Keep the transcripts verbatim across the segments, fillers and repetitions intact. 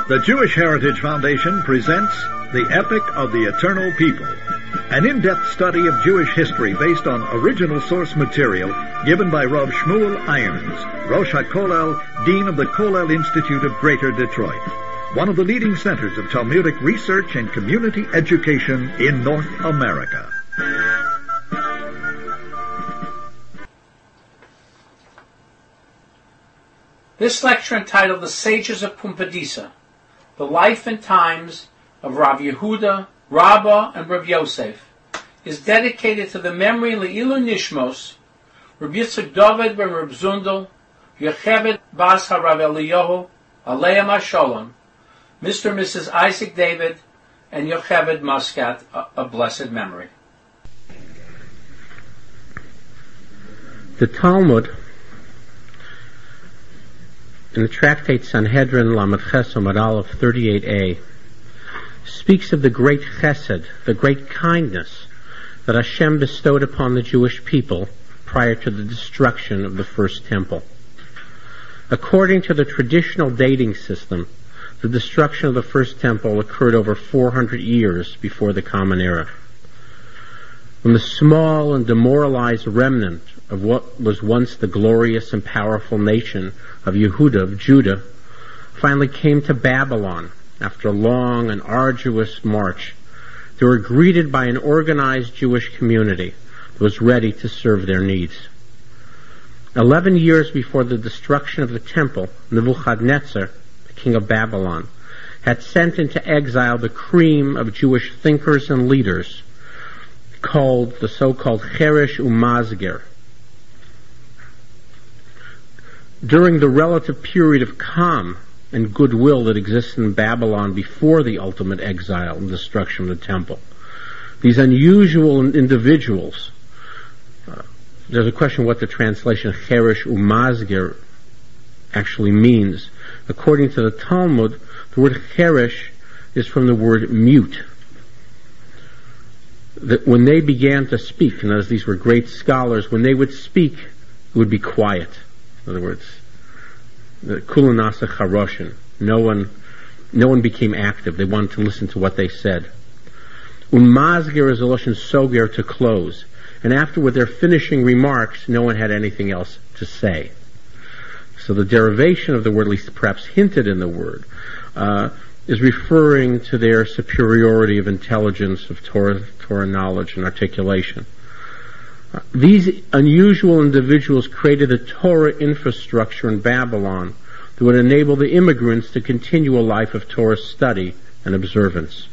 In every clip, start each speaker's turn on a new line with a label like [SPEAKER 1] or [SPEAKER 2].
[SPEAKER 1] The Jewish Heritage Foundation presents The Epic of the Eternal People, an in-depth study of Jewish history based on original source material given by Rav Shmuel Irons, Rosh HaKollel, Dean of the Kollel Institute of Greater Detroit, one of the leading centers of Talmudic research and community education in North America.
[SPEAKER 2] This lecture, entitled The Sages of Pumbedisa, the life and times of Rav Yehuda, Rabbah, and Rav Yosef, is dedicated to the memory Le'ilu Nishmos, Rav Yitzchak David ben Rav Zundel, Yocheved Bas HaRav Eliyahu, Aleim HaSholem, Mister and Missus Isaac David, and Yocheved Muscat, a, a blessed memory.
[SPEAKER 3] The Talmud, in the tractate Sanhedrin Lamed Ches Amud Aleph thirty-eight a, speaks of the great chesed, the great kindness that Hashem bestowed upon the Jewish people prior to the destruction of the first temple. According to the traditional dating system, the destruction of the first temple occurred over four hundred years before the Common Era. When the small and demoralized remnant of what was once the glorious and powerful nation of Yehuda, of Judah, finally came to Babylon after a long and arduous march, they were greeted by an organized Jewish community that was ready to serve their needs. Eleven years before the destruction of the temple, Nebuchadnezzar, the king of Babylon, had sent into exile the cream of Jewish thinkers and leaders, called the so-called Cheresh Umazger. During the relative period of calm and goodwill that existed in Babylon before the ultimate exile and destruction of the temple, these unusual individuals, uh, there's a question what the translation Cheresh Umazger actually means. According to the Talmud, the word Cheresh is from the word mute. That when they began to speak, and as these were great scholars, when they would speak, it would be quiet. In other words, the kulanasa charoshin. No one, no one became active. They wanted to listen to what they said. Umazger is a lashon soger, to close, and after with their finishing remarks, no one had anything else to say. So the derivation of the word, at least perhaps hinted in the word, uh, is referring to their superiority of intelligence, of Torah, Torah knowledge and articulation. Uh, these unusual individuals created a Torah infrastructure in Babylon that would enable the immigrants to continue a life of Torah study and observance.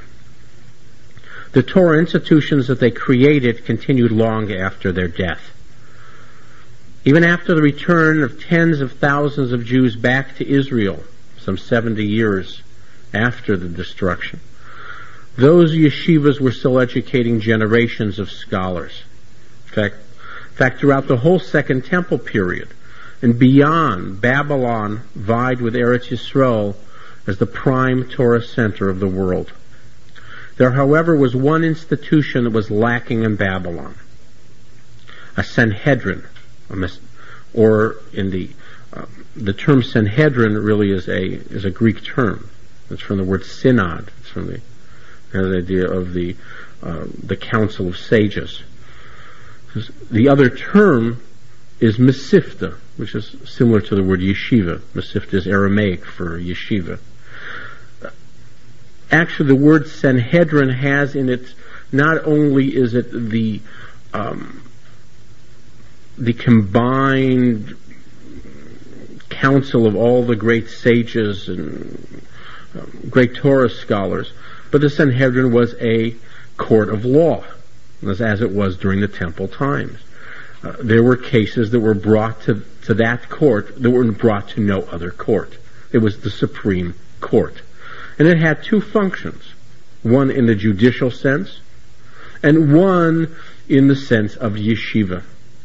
[SPEAKER 3] The Torah institutions that they created continued long after their death. Even after the return of tens of thousands of Jews back to Israel, some seventy years after the destruction, those yeshivas were still educating generations of scholars. In fact, in fact, throughout the whole Second Temple period and beyond, Babylon vied with Eretz Yisrael as the prime Torah center of the world. There, however, was one institution that was lacking in Babylon: a Sanhedrin, or in the uh, the term Sanhedrin really is a is a Greek term. It's from the word synod. It's from the, you know, the idea of the uh, the council of sages. The other term is mesifta, which is similar to the word yeshiva. Mesifta is Aramaic for yeshiva. Actually, the word Sanhedrin has in it, not only is it the um, the combined council of all the great sages and um, great Torah scholars, but the Sanhedrin was a court of law, as, as it was during the temple times. Uh, there were cases that were brought to, to that court that were brought to no other court. It was the Supreme Court. And it had two functions, one in the judicial sense and one in the sense of yeshiva.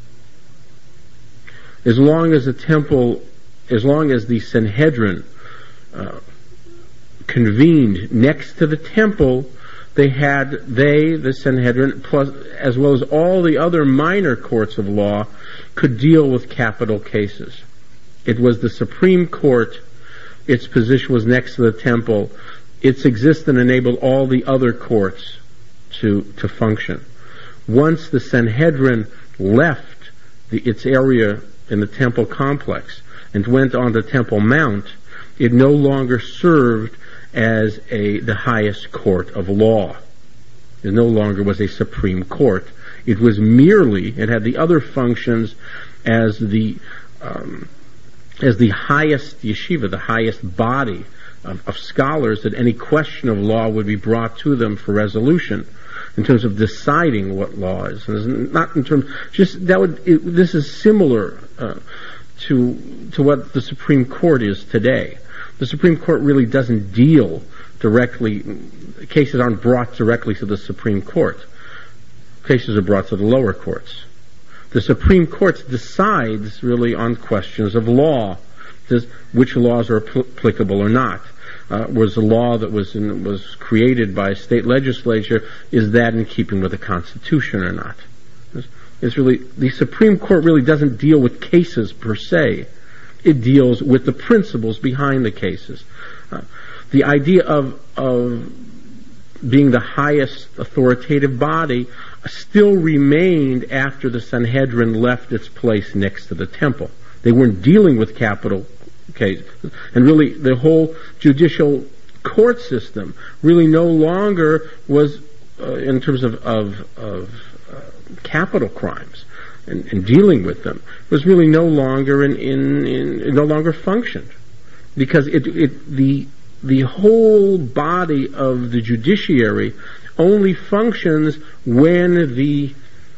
[SPEAKER 3] As long as the temple, as long as the Sanhedrin uh, convened next to the temple, they had, they, the Sanhedrin, plus, as well as all the other minor courts of law, could deal with capital cases. It was the Supreme Court its position was next to the temple, its existence enabled all the other courts to to function. Once the Sanhedrin left the, its area in the temple complex and went on the Temple Mount, it no longer served as a the highest court of law. It no longer was a supreme court. It was merely, it had the other functions as the um, as the highest yeshiva, the highest body of, of scholars, that any question of law would be brought to them for resolution in terms of deciding what law is. And not in terms, just that would, it, this is similar uh, to to what the Supreme Court is today. The Supreme Court really doesn't deal directly, cases aren't brought directly to the Supreme Court. Cases are brought to the lower courts. The Supreme Court decides really on questions of law, does, which laws are apl- applicable or not. Uh, was the law that was in, was created by a state legislature, is that in keeping with the Constitution or not? It's, it's really, the Supreme Court really doesn't deal with cases per se. It deals with the principles behind the cases. Uh, the idea of of being the highest authoritative body still remained after the Sanhedrin left its place next to the temple. They weren't dealing with capital cases. And really, the whole judicial court system really no longer was, uh, in terms of, of, of uh, capital crimes and, and dealing with them, was really no longer in, in, in it no longer functioned. Because it, it, the, the whole body of the judiciary only functions when the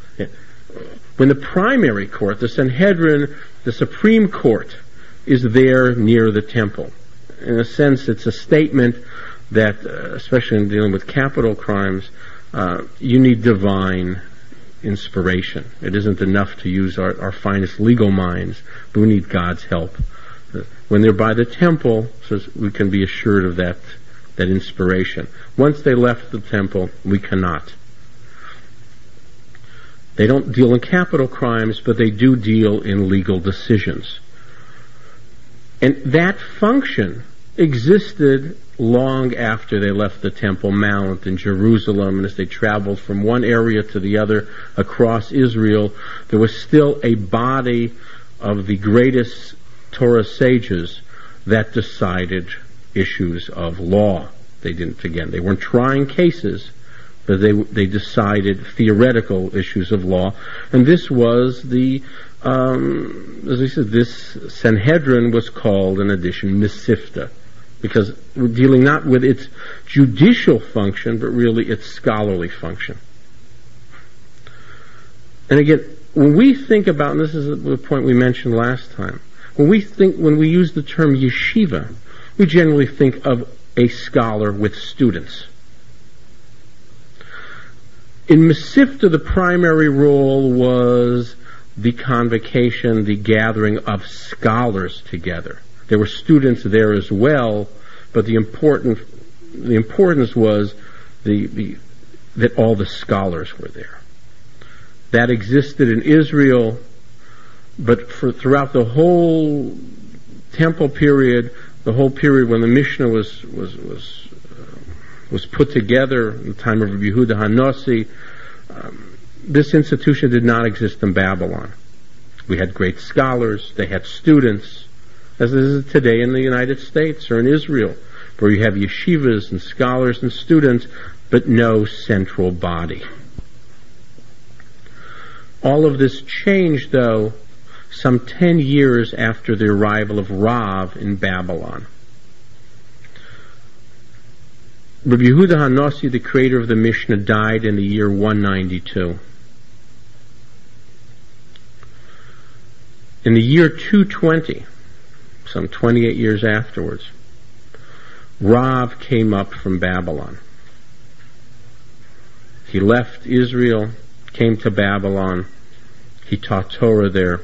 [SPEAKER 3] when the primary court, the Sanhedrin, the Supreme Court, is there near the temple. In a sense, it's a statement that, uh, especially in dealing with capital crimes, uh, you need divine inspiration. It isn't enough to use our, our finest legal minds, but we need God's help. Uh, when they're by the temple, so we can be assured of that that inspiration. Once they left the temple, we cannot. They don't deal in capital crimes, but they do deal in legal decisions. And that function existed long after they left the Temple Mount in Jerusalem, and as they traveled from one area to the other across Israel, there was still a body of the greatest Torah sages that decided issues of law. They didn't, again, they weren't trying cases, but they they decided theoretical issues of law. And this was the, um, as I said, this Sanhedrin was called, in addition, Mesivta, because we're dealing not with its judicial function, but really its scholarly function. And again, when we think about, and this is the point we mentioned last time, when we think, when we use the term yeshiva, we generally think of a scholar with students. In Mesivta, the primary role was the convocation, the gathering of scholars together. There were students there as well, but the important, the importance was the, the that all the scholars were there. That existed in Israel, but for throughout the whole temple period, the whole period when the Mishnah was was was uh, was put together in the time of Rabbi Yehuda HaNasi, um, this institution did not exist in Babylon. We had great scholars, they had students, as it is today in the United States or in Israel, where you have yeshivas and scholars and students, but no central body. All of this changed, though, some ten years after the arrival of Rav in Babylon. Rabbi Yehuda HaNasi, the creator of the Mishnah, died in the year one ninety-two. In the year two twenty, some twenty-eight years afterwards, Rav came up from Babylon. He left Israel, came to Babylon. He taught Torah there.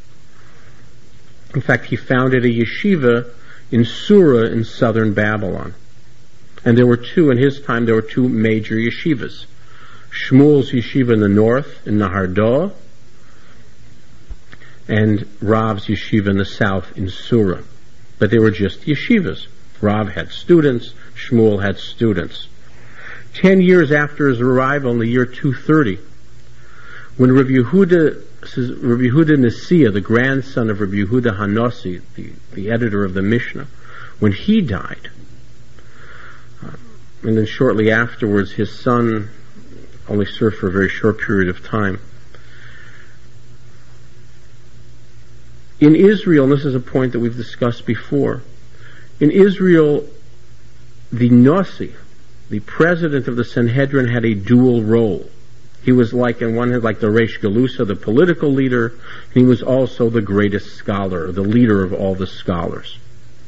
[SPEAKER 3] In fact, he founded a yeshiva in Sura in southern Babylon. And there were two, in his time, there were two major yeshivas. Shmuel's yeshiva in the north, in Nahar Doa, and Rav's yeshiva in the south, in Sura. but they were just yeshivas. Rav had students, Shmuel had students. Ten years after his arrival in the year two thirty, when Rabbi Yehuda, Rabbi Yehuda Nasiya, the grandson of Rabbi Yehuda Hanossi, the, the editor of the Mishnah, when he died, uh, and then shortly afterwards his son only served for a very short period of time. In Israel, and this is a point that we've discussed before, in Israel, the Nasi, the president of the Sanhedrin, had a dual role. He was like, in one hand, like the Reish Galusa, the political leader, and he was also the greatest scholar, the leader of all the scholars.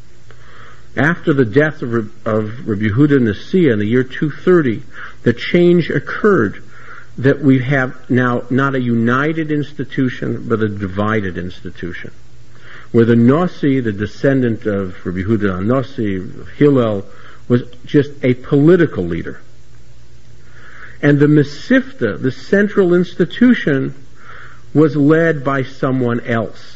[SPEAKER 3] After the death of, of Rabbi Yehuda Nasiya in the year two thirty, the change occurred that we have now not a united institution, but a divided institution, where the Nasi, the descendant of Rabbi Yehuda Nasi, of Hillel, was just a political leader. And the Mesivta, the central institution, was led by someone else,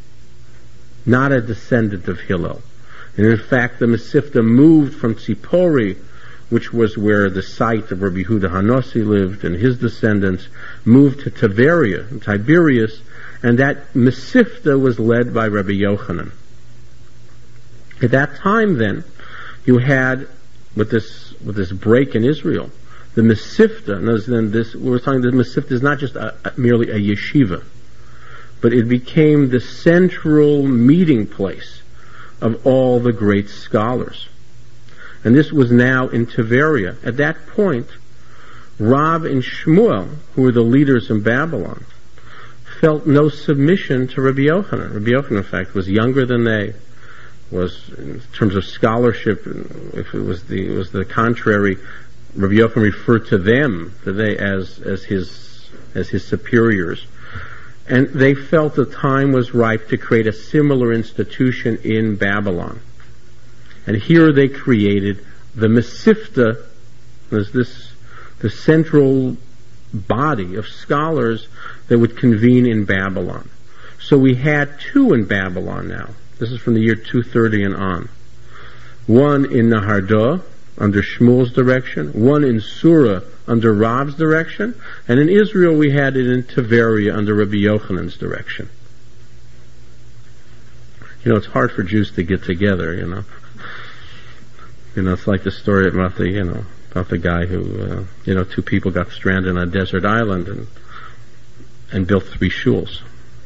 [SPEAKER 3] not a descendant of Hillel. And in fact, the Mesivta moved from Tzipori, which was where the site of Rabbi Yehuda Hanossi lived, and his descendants moved to Tiberia, Tiberias, and that Mesivta was led by Rabbi Yochanan. At that time, then, you had, with this with this break in Israel, the Mesivta, and then this, we were talking, the Mesivta is not just a, a, merely a yeshiva, but it became the central meeting place of all the great scholars. And this was now in Tiberia. At that point, Rav and Shmuel, who were the leaders in Babylon, felt no submission to Rabbi Yochanan. Rabbi Yochanan, in fact, was younger than they, was, in terms of scholarship, if it was the, it was the contrary, Rabbi Yochanan referred to them, to they, as, as his, as his superiors. And they felt the time was ripe to create a similar institution in Babylon. And here they created the Mesivta, as this, the central body of scholars that would convene in Babylon. So we had two in Babylon now. This is from the year two thirty and on. One in Nahardah, under Shmuel's direction, one in Surah, under Rav's direction, and in Israel we had it in Tiberia, under Rabbi Yochanan's direction. You know, it's hard for Jews to get together, you know. You know, it's like the story about the, you know, about the guy who, uh, you know, two people got stranded on a desert island and and built three shuls.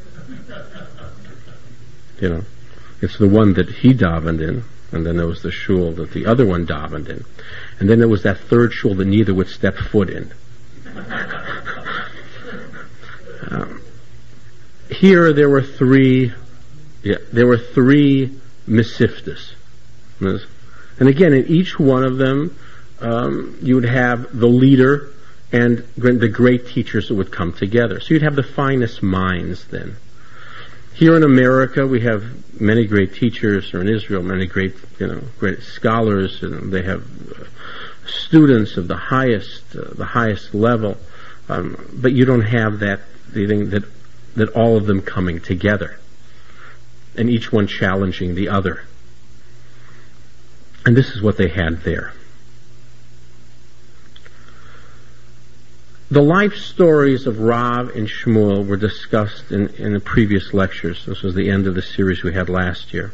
[SPEAKER 3] You know, it's the one that he davened in, and then there was the shul that the other one davened in, and then there was that third shul that neither would step foot in. um, here there were three, yeah, there were three Mesivtas. And again, in each one of them, um, you would have the leader and the great teachers that would come together. So you'd have the finest minds then. Here in America, we have many great teachers, or in Israel, many great, you know, great scholars, and they have uh, students of the highest, uh, the highest level. Um, but you don't have that the thing that that all of them coming together, and each one challenging the other. And this is what they had there. The life stories of Rav and Shmuel were discussed in, in the previous lectures. This was the end of the series we had last year.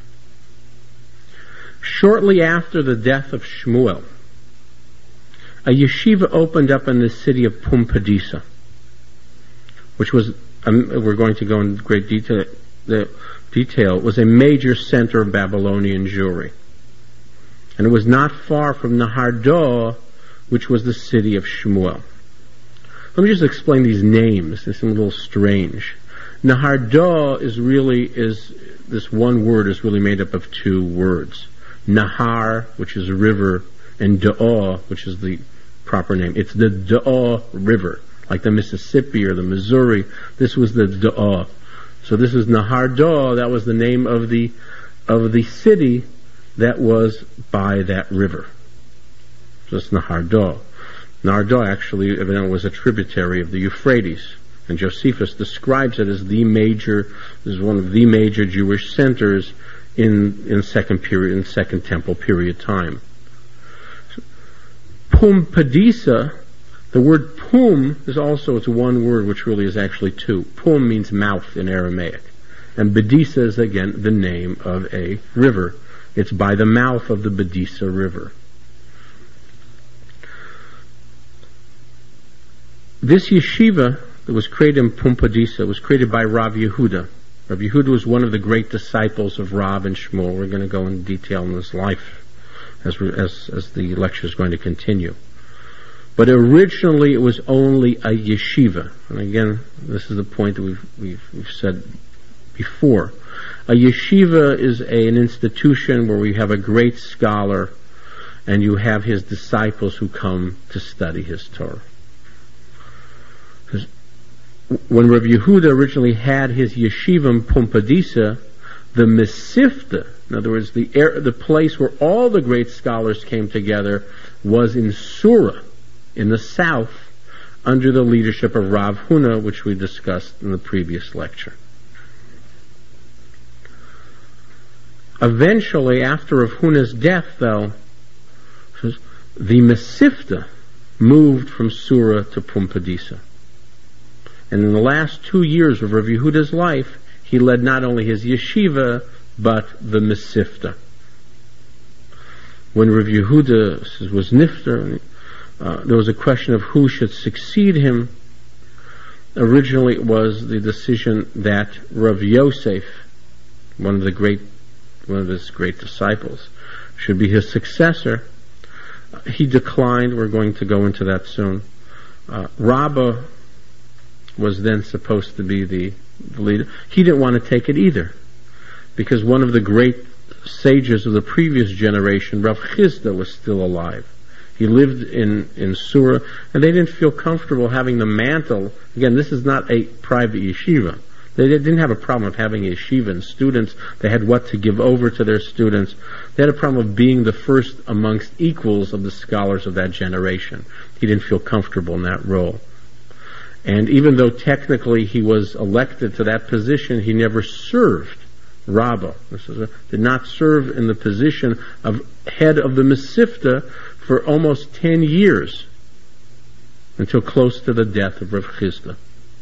[SPEAKER 3] Shortly after the death of Shmuel, a yeshiva opened up in the city of Pumbedisa, which was, um, we're going to go in great detail, the detail, was a major center of Babylonian Jewry. And it was not far from Nahardah, which was the city of Shmuel. Let me just explain these names. They seem a little strange. Nahardah is really, is, this one word is really made up of two words. Nahar, which is river, and Da'ah, which is the proper name. It's the Da'ah River, like the Mississippi or the Missouri. This was the Da'ah. So this is Nahardah, that was the name of the, of the city that was by that river. So it's Nahardah. Nahardah actually evidently was a tributary of the Euphrates, and Josephus describes it as the major, as one of the major Jewish centers in in second period in second temple period time. Pumbedisa, the word pum is also, it's one word which really is actually two. Pum means mouth in Aramaic, and Bedisa is again the name of a river. It's by the mouth of the Bedisa River. This yeshiva that was created in Pumbedisa was created by Rav Yehuda. Rav Yehuda was one of the great disciples of Rav and Shmuel. We're going to go into detail in his life as, as, as the lecture is going to continue. But originally it was only a yeshiva. And again, this is the point that we've, we've, we've said before. A yeshiva is a, an institution where we have a great scholar and you have his disciples who come to study his Torah. When Rav Yehuda originally had his yeshiva in Pumbedisa, the Mesivta, in other words, the air, the place where all the great scholars came together, was in Sura, in the south, under the leadership of Rav Huna, which we discussed in the previous lecture. Eventually, after Rav Huna's death, though, the Mesivta moved from Sura to Pumbedisa. And in the last two years of Rav Yehuda's life, he led not only his yeshiva, but the Mesivta. When Rav Yehuda was nifter, uh, there was a question of who should succeed him. Originally it was the decision that Rav Yosef, one of the great, one of his great disciples, should be his successor. Uh, he declined. We're going to go into that soon. Uh, Rabbah was then supposed to be the, the leader. He didn't want to take it either, because one of the great sages of the previous generation, Rav Chisda, was still alive. He lived in, in Sura, and they didn't feel comfortable having the mantle. Again, this is not a private yeshiva. They didn't have a problem of having a yeshiva and students. They had what to give over to their students. They had a problem of being the first amongst equals of the scholars of that generation. He didn't feel comfortable in that role. And even though technically he was elected to that position, he never served Rabbah. This is a, did not serve in the position of head of the Mesivta for almost ten years, until close to the death of Rav Chisda.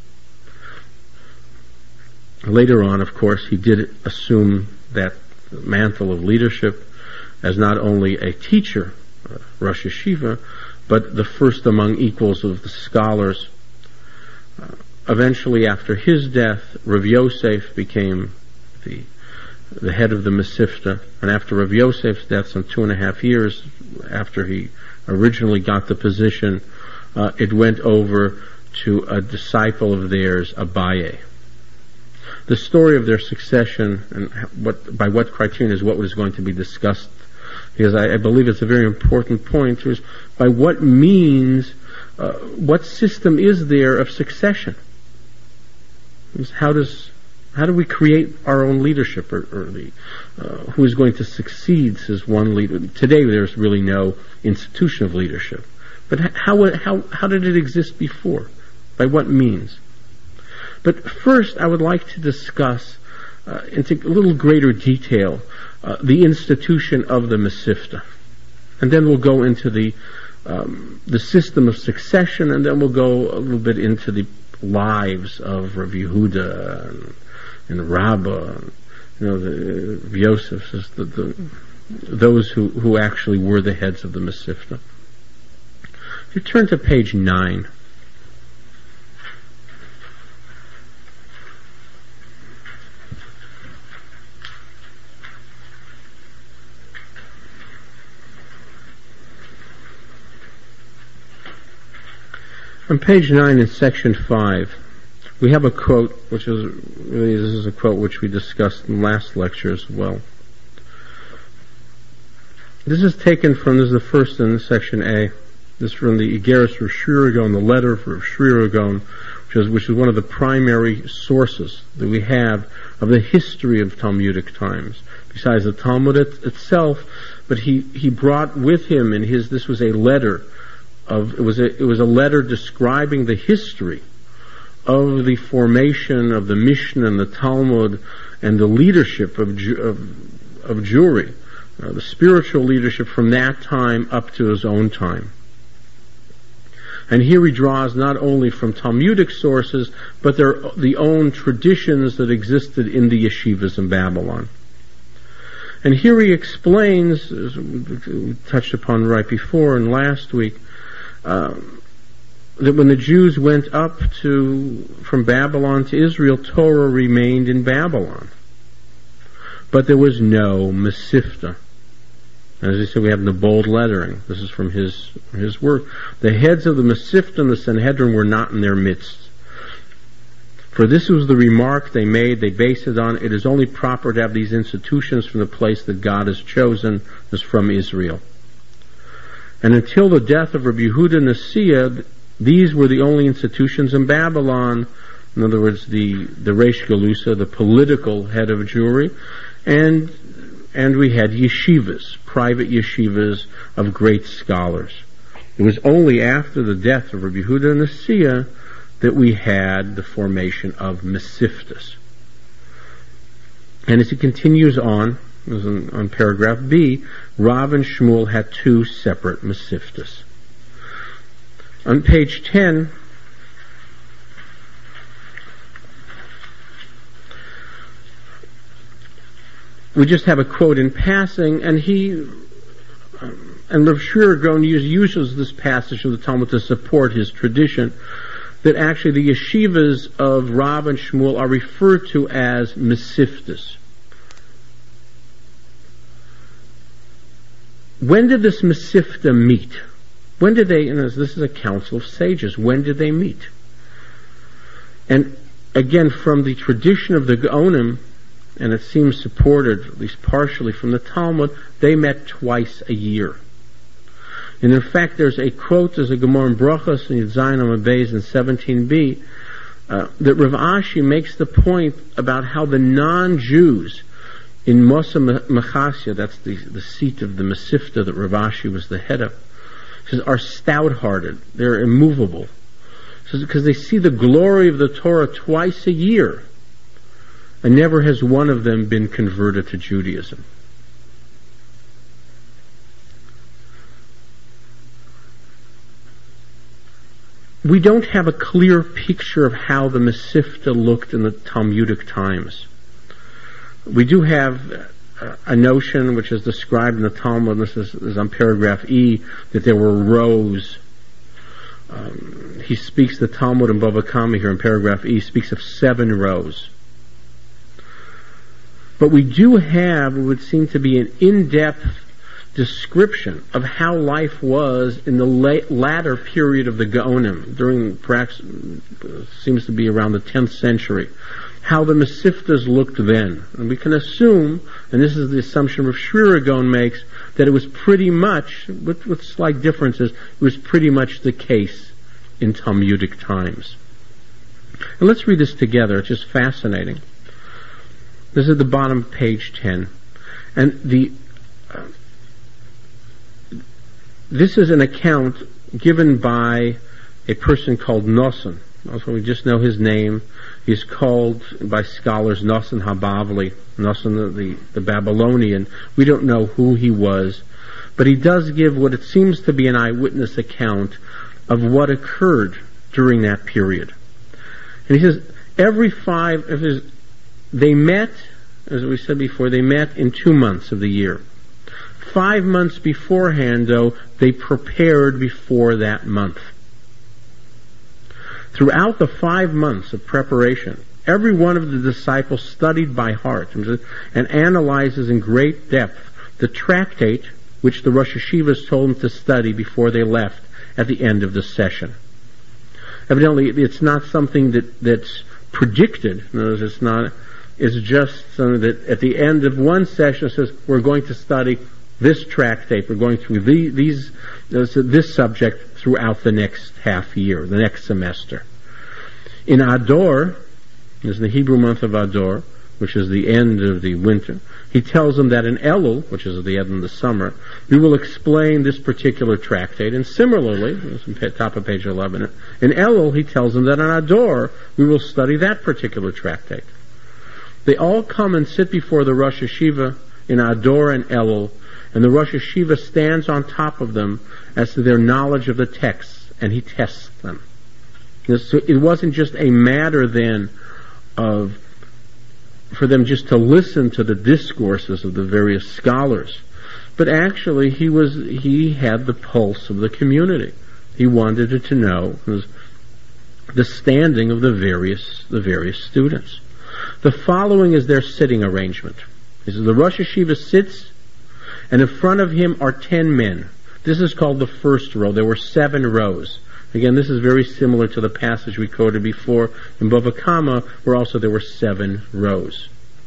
[SPEAKER 3] Later on, of course, he did assume that mantle of leadership as not only a teacher, uh, Rosh Yeshiva, but the first among equals of the scholars. Uh, eventually, after his death, Rav Yosef became the the head of the Mesivta, and after Rav Yosef's death, some two and a half years after he originally got the position, uh, it went over to a disciple of theirs, Abaye. The story of their succession and what by what criterion is what was going to be discussed, because I, I believe it's a very important point. Is by what means, uh, what system is there of succession? How does how do we create our own leadership, or, or the uh, who is going to succeed as one leader? Today, there's really no institution of leadership, but how how how did it exist before? By what means? But first, I would like to discuss, uh, into a little greater detail, uh, the institution of the Mesivta, and then we'll go into the um, the system of succession, and then we'll go a little bit into the lives of Rav Yehuda and, and Rabbah, and, you know, the uh, Yosef, the, the, those who, who actually were the heads of the Mesivta. If you turn to page nine. On page nine in section five, we have a quote, which is really, this is a quote which we discussed in the last lecture as well. This is taken from, this is the first in section A. This is from the Igeris Rav Shri Ragon, the letter for Rav Shri Ragon, which is, which is one of the primary sources that we have of the history of Talmudic times. Besides the Talmud it, itself, but he, he brought with him in his, this was a letter Of, it was a it was a letter describing the history of the formation of the Mishnah and the Talmud and the leadership of, of of Jewry, uh, the spiritual leadership from that time up to his own time. And here he draws not only from Talmudic sources, but their the own traditions that existed in the yeshivas in Babylon. And here he explains, as we touched upon right before and last week, uh, that when the Jews went up to from Babylon to Israel, Torah remained in Babylon. But there was no Mesivta. As I said, we have the bold lettering. This is from his his work. The heads of the Mesivta and the Sanhedrin were not in their midst. For this was the remark they made. They based it on, it is only proper to have these institutions from the place that God has chosen, as from Israel. And until the death of Rabbi Yehuda Nasiya, these were the only institutions in Babylon. In other words, the, the Reish Galusa, the political head of Jewry, and and we had yeshivas, private yeshivas of great scholars. It was only after the death of Rabbi Yehuda Nasiya that we had the formation of Mesivtas. And as he continues on, on, on paragraph B, Rav and Shmuel had two separate Mesivtas. On page ten, we just have a quote in passing, and he, um, and Rav Shira Gaon uses this passage of the Talmud to support his tradition, that actually the yeshivas of Rav and Shmuel are referred to as Mesivtas. When did this Mesivta meet? When did they, and this is a council of sages, when did they meet? And again, from the tradition of the Gaonim, and it seems supported, at least partially, from the Talmud, they met twice a year. And in fact, there's a quote, there's a Gemara in Brachos in Yud Amud Beis in seventeen b, uh, that Rav Ashi makes the point about how the non-Jews in Mosa Mechasya, that's the, the seat of the Mesivta that Rav Ashi was the head of, says, are stout-hearted, they're immovable. Says because they see the glory of the Torah twice a year, and never has one of them been converted to Judaism. We don't have a clear picture of how the Mesivta looked in the Talmudic times. We do have a notion which is described in the Talmud, and this is, is on paragraph E, that there were rows. Um, he speaks, the Talmud in Bava Kama here in paragraph E, speaks of seven rows. But we do have what would seem to be an in-depth description of how life was in the late, latter period of the Gaonim, during perhaps uh, seems to be around the tenth century, how the Mesivtas looked then. And we can assume, and this is the assumption Rav Shira Gaon makes, that it was pretty much, with, with slight differences, it was pretty much the case in Talmudic times. And let's read this together, it's just fascinating. This is at the bottom of page ten. And the uh, this is an account given by a person called Nosson. Also, we just know his name. He's called by scholars Nosson HaBavli, Nosson the, the Babylonian. We don't know who he was, but he does give what it seems to be an eyewitness account of what occurred during that period. And he says, every five, if there's they met, as we said before, they met in two months of the year. Five months beforehand, though, they prepared before that month. Throughout the five months of preparation, every one of the disciples studied by heart and analyzes in great depth the tractate which the Rosh Yeshivas told them to study before they left at the end of the session. Evidently, it's not something that, that's predicted. In other words, it's not... It's just something that at the end of one session it says, we're going to study this tractate, we're going through the, these, this subject throughout the next half year, the next semester. In Ador, this is the Hebrew month of Ador, which is the end of the winter, he tells them that in Elul, which is at the end of the summer, we will explain this particular tractate, and similarly, this is on top of page eleven, in Elul he tells them that in Ador we will study that particular tractate. They all come and sit before the Rosh Yeshiva in Ador and Elul, and the Rosh Yeshiva stands on top of them as to their knowledge of the texts, and he tests them. So it wasn't just a matter then of for them just to listen to the discourses of the various scholars, but actually he was he had the pulse of the community. He wanted to know the standing of the various the various students. The following is their sitting arrangement. This is the Rosh Yeshiva sits, and in front of him are ten men. This is called the first row. There were seven rows. Again, this is very similar to the passage we quoted before in Bava Kama, where also there were seven rows.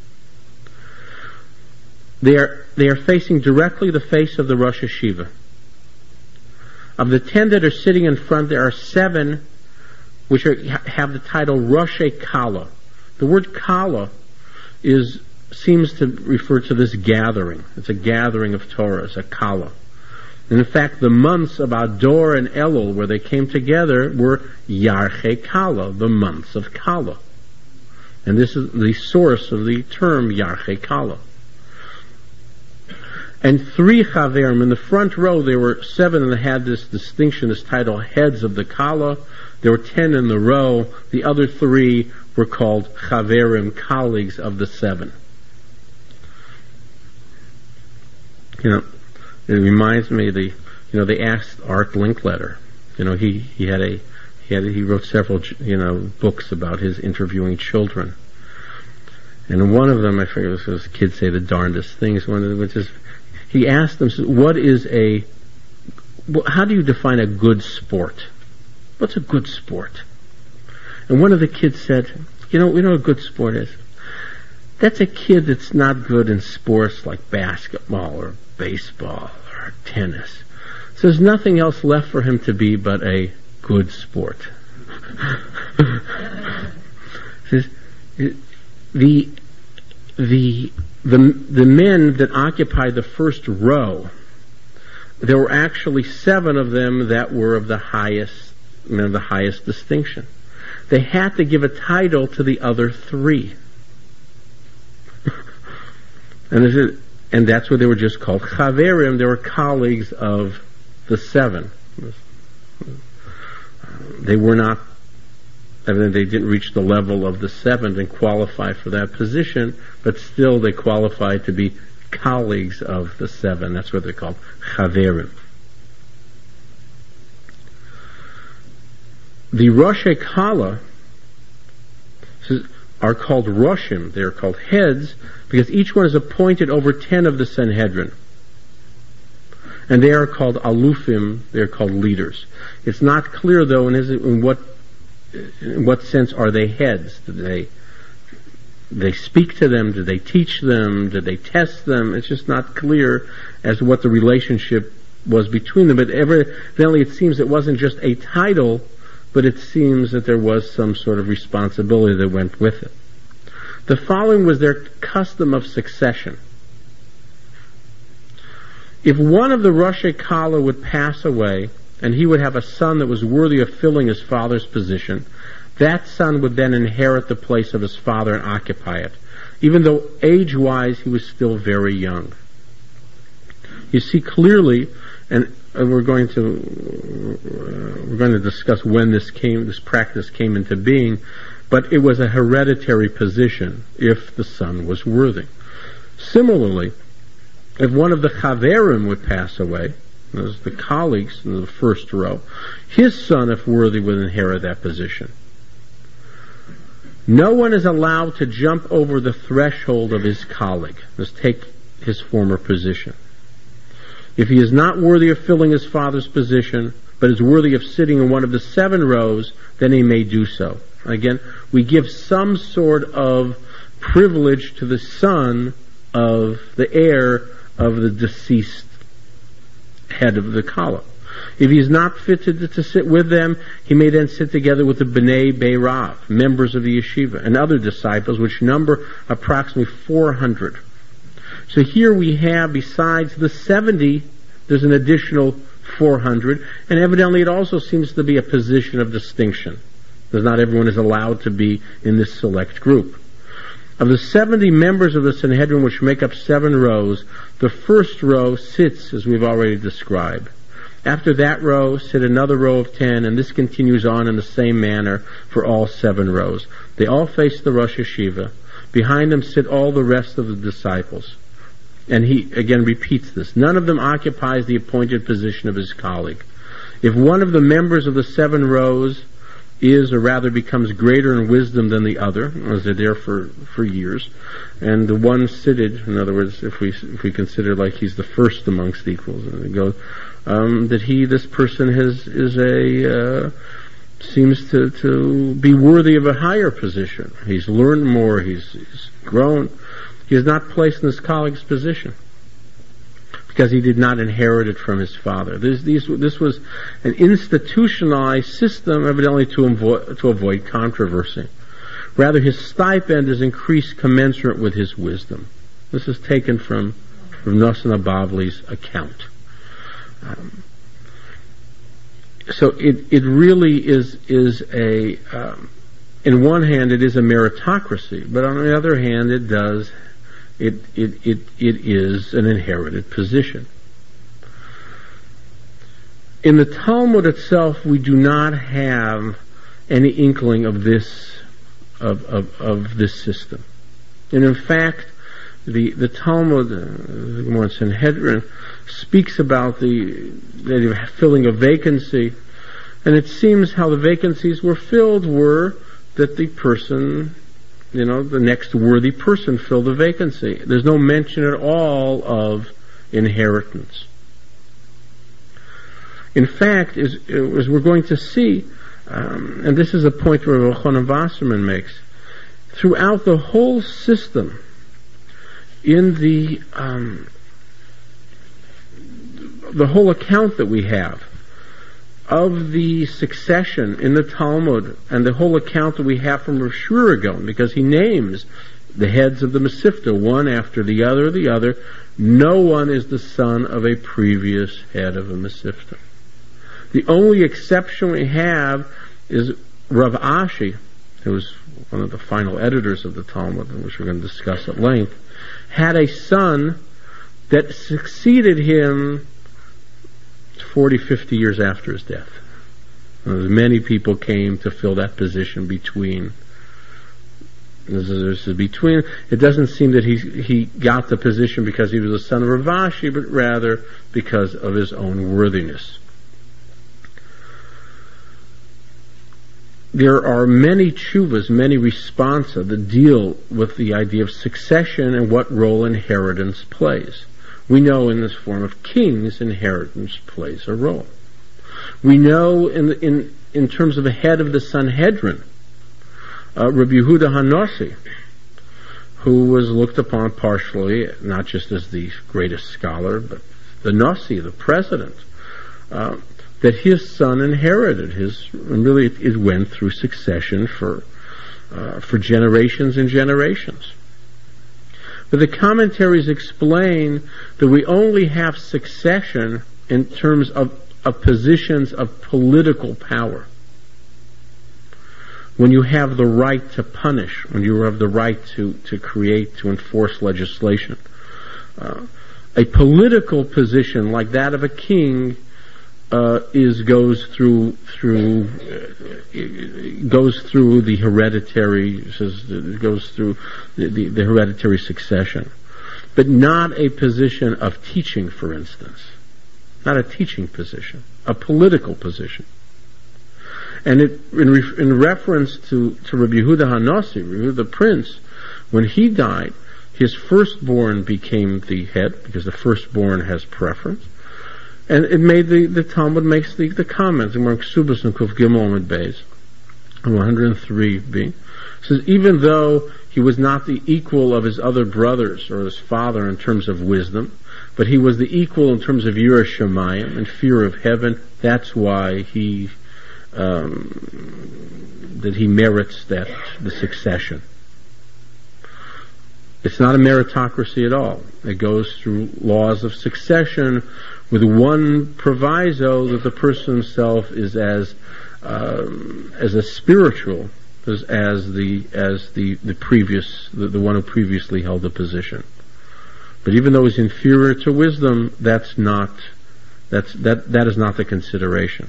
[SPEAKER 3] They are, they are facing directly the face of the Rosh Yeshiva. Of the ten that are sitting in front, there are seven which are, have the title Roshei Kala. The word Kala is seems to refer to this gathering. It's a gathering of Torah. It's a Kala. And in fact, the months of Ador and Elul, where they came together, were Yarchei Kala, the months of Kala. And this is the source of the term Yarchei Kala. And three Chaverim. In the front row, there were seven that had this distinction, this title, heads of the Kala. There were ten in the row. The other three were called Chaverim, colleagues of the seven. You know, it reminds me of the, you know, they asked Art Linkletter. You know, he, he had a, he had, he wrote several, you know, books about his interviewing children. And in one of them, I forget, it was kids say the darndest things, one of them, which is, he asked them, what is a, how do you define a good sport? What's a good sport? And one of the kids said, you know, we know what a good sport is. That's a kid that's not good in sports like basketball or baseball or tennis. So there's nothing else left for him to be but a good sport. the, the, the, the men that occupied the first row, there were actually seven of them that were of the highest, you know, the highest distinction. They had to give a title to the other three. and this is, and that's what they were just called Chaverim. They were colleagues of the seven. They were not, evidently they didn't reach the level of the seven and qualify for that position, but still they qualified to be colleagues of the seven. That's what they're called, Chaverim. The Roshei Kala are called Roshim. They are called heads because each one is appointed over ten of the Sanhedrin. And they are called Alufim. They are called leaders. It's not clear, though, in, in what in what sense are they heads? Do they they speak to them? Do they teach them? Do they test them? It's just not clear as to what the relationship was between them. But evidently it seems it wasn't just a title, but it seems that there was some sort of responsibility that went with it. The following was their custom of succession. If one of the Roshei Kala would pass away, and he would have a son that was worthy of filling his father's position, that son would then inherit the place of his father and occupy it, even though age-wise he was still very young. You see clearly, and we're going to uh, we're going to discuss when this came, this practice came into being, but it was a hereditary position if the son was worthy. Similarly, if one of the Chaverim would pass away, those the colleagues in the first row, his son, if worthy, would inherit that position. No one is allowed to jump over the threshold of his colleague. Let's take his former position. If he is not worthy of filling his father's position, but is worthy of sitting in one of the seven rows, then he may do so. Again, we give some sort of privilege to the son of the heir of the deceased head of the Kala. If he is not fitted to, to sit with them, he may then sit together with the B'nai Beirav, members of the yeshiva, and other disciples, which number approximately four hundred. So here we have, besides the seventy, there's an additional four hundred, and evidently it also seems to be a position of distinction, because not everyone is allowed to be in this select group. Of the seventy members of the Sanhedrin, which make up seven rows, the first row sits, as we've already described. After that row, sit another row of ten, and this continues on in the same manner for all seven rows. They all face the Rosh Yeshiva. Behind them sit all the rest of the disciples. And he again repeats this. None of them occupies the appointed position of his colleague. If one of the members of the seven rows is, or rather becomes greater in wisdom than the other, as they're there for, for years, and the one seated, in other words, if we if we consider like he's the first amongst equals, and we go, um, that he, this person, has is a uh, seems to to be worthy of a higher position. He's learned more. He's, he's grown. He is not placed in his colleague's position, because he did not inherit it from his father. This, these, this was an institutionalized system, evidently to avoid, to avoid controversy. Rather, his stipend is increased commensurate with his wisdom. This is taken from, from Nosson Bavli's account. Um, so it, it really is, is a, um, in one hand it is a meritocracy, but on the other hand it does It, it, it, it is an inherited position. In the Talmud itself, we do not have any inkling of this, of, of, of this system. And in fact, the, the Talmud, uh, the Gemara Sanhedrin, speaks about the, the filling a vacancy, and it seems how the vacancies were filled were that the person, you know, the next worthy person filled the vacancy. There's no mention at all of inheritance. In fact, as, as we're going to see, um, and this is a point where Elchanan Wasserman makes, throughout the whole system, in the um, the whole account that we have of the succession in the Talmud, and the whole account that we have from Rosh Shuragon, because he names the heads of the Mesivta, one after the other, the other, no one is the son of a previous head of a Mesivta. The only exception we have is Rav Ashi, who was one of the final editors of the Talmud, which we're going to discuss at length, had a son that succeeded him forty, fifty years after his death. Uh, many people came to fill that position between. There's a between. It doesn't seem that he he got the position because he was the son of Rav Ashi, but rather because of his own worthiness. There are many tshuvas, many responsa that deal with the idea of succession and what role inheritance plays. We know in this form of kings, inheritance plays a role. We know in in in terms of the head of the Sanhedrin, uh, Rabbi Yehuda HaNossi, who was looked upon partially not just as the greatest scholar, but the Nossi, the president, uh, that his son inherited his. And really, it, it went through succession for uh, for generations and generations. But the commentaries explain that we only have succession in terms of, of positions of political power. When you have the right to punish, when you have the right to, to create, to enforce legislation. Uh, a political position like that of a king uh, is goes through through uh, goes through the hereditary says goes through the, the, the hereditary succession, but not a position of teaching, for instance, not a teaching position, a political position. And it, in, re, in reference to to Rabbi Yehuda HaNossi, the prince, when he died, his firstborn became the head because the firstborn has preference. And it made the, the Talmud makes the, the comments in Ksubas and Kuf Gimel and Beis, one oh three b, says even though he was not the equal of his other brothers or his father in terms of wisdom, but he was the equal in terms of Yirah Shamayim and fear of heaven. That's why he um, that he merits that the succession. It's not a meritocracy at all. It goes through laws of succession with one proviso, that the person himself is as um, as a spiritual as, as the as the the previous the, the one who previously held the position. But even though he's inferior to wisdom, that's not that's that that is not the consideration.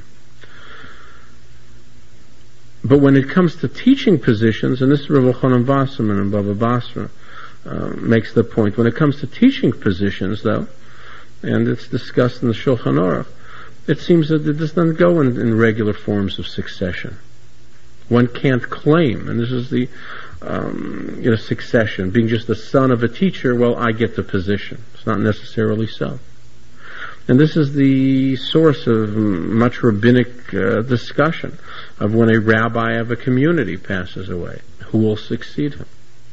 [SPEAKER 3] But when it comes to teaching positions, and this is Rav Elchanan Wasserman and Baba Basra uh, makes the point, when it comes to teaching positions, though, and it's discussed in the Shulchan Aruch, it seems that it does not go in, in regular forms of succession. One can't claim, and this is the um, you know succession, being just the son of a teacher, well, I get the position. It's not necessarily so. And this is the source of much rabbinic uh, discussion of when a rabbi of a community passes away, who will succeed him.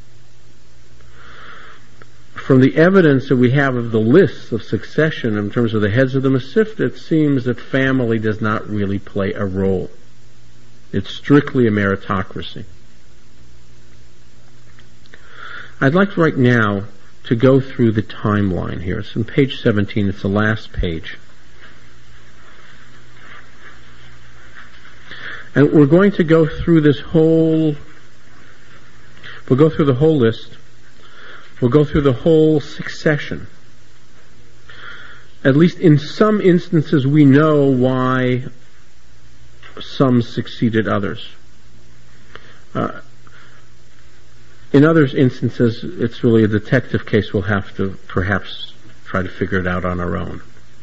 [SPEAKER 3] From the evidence that we have of the lists of succession in terms of the heads of the Masifta, it seems that family does not really play a role. It's strictly a meritocracy. I'd like right now to go through the timeline here. It's on page seventeen. It's the last page. And we're going to go through this whole, we'll go through the whole list. We'll go through the whole succession. At least in some instances we know why some succeeded others. Uh, in other instances, it's really a detective case. We'll have to perhaps try to figure it out on our own.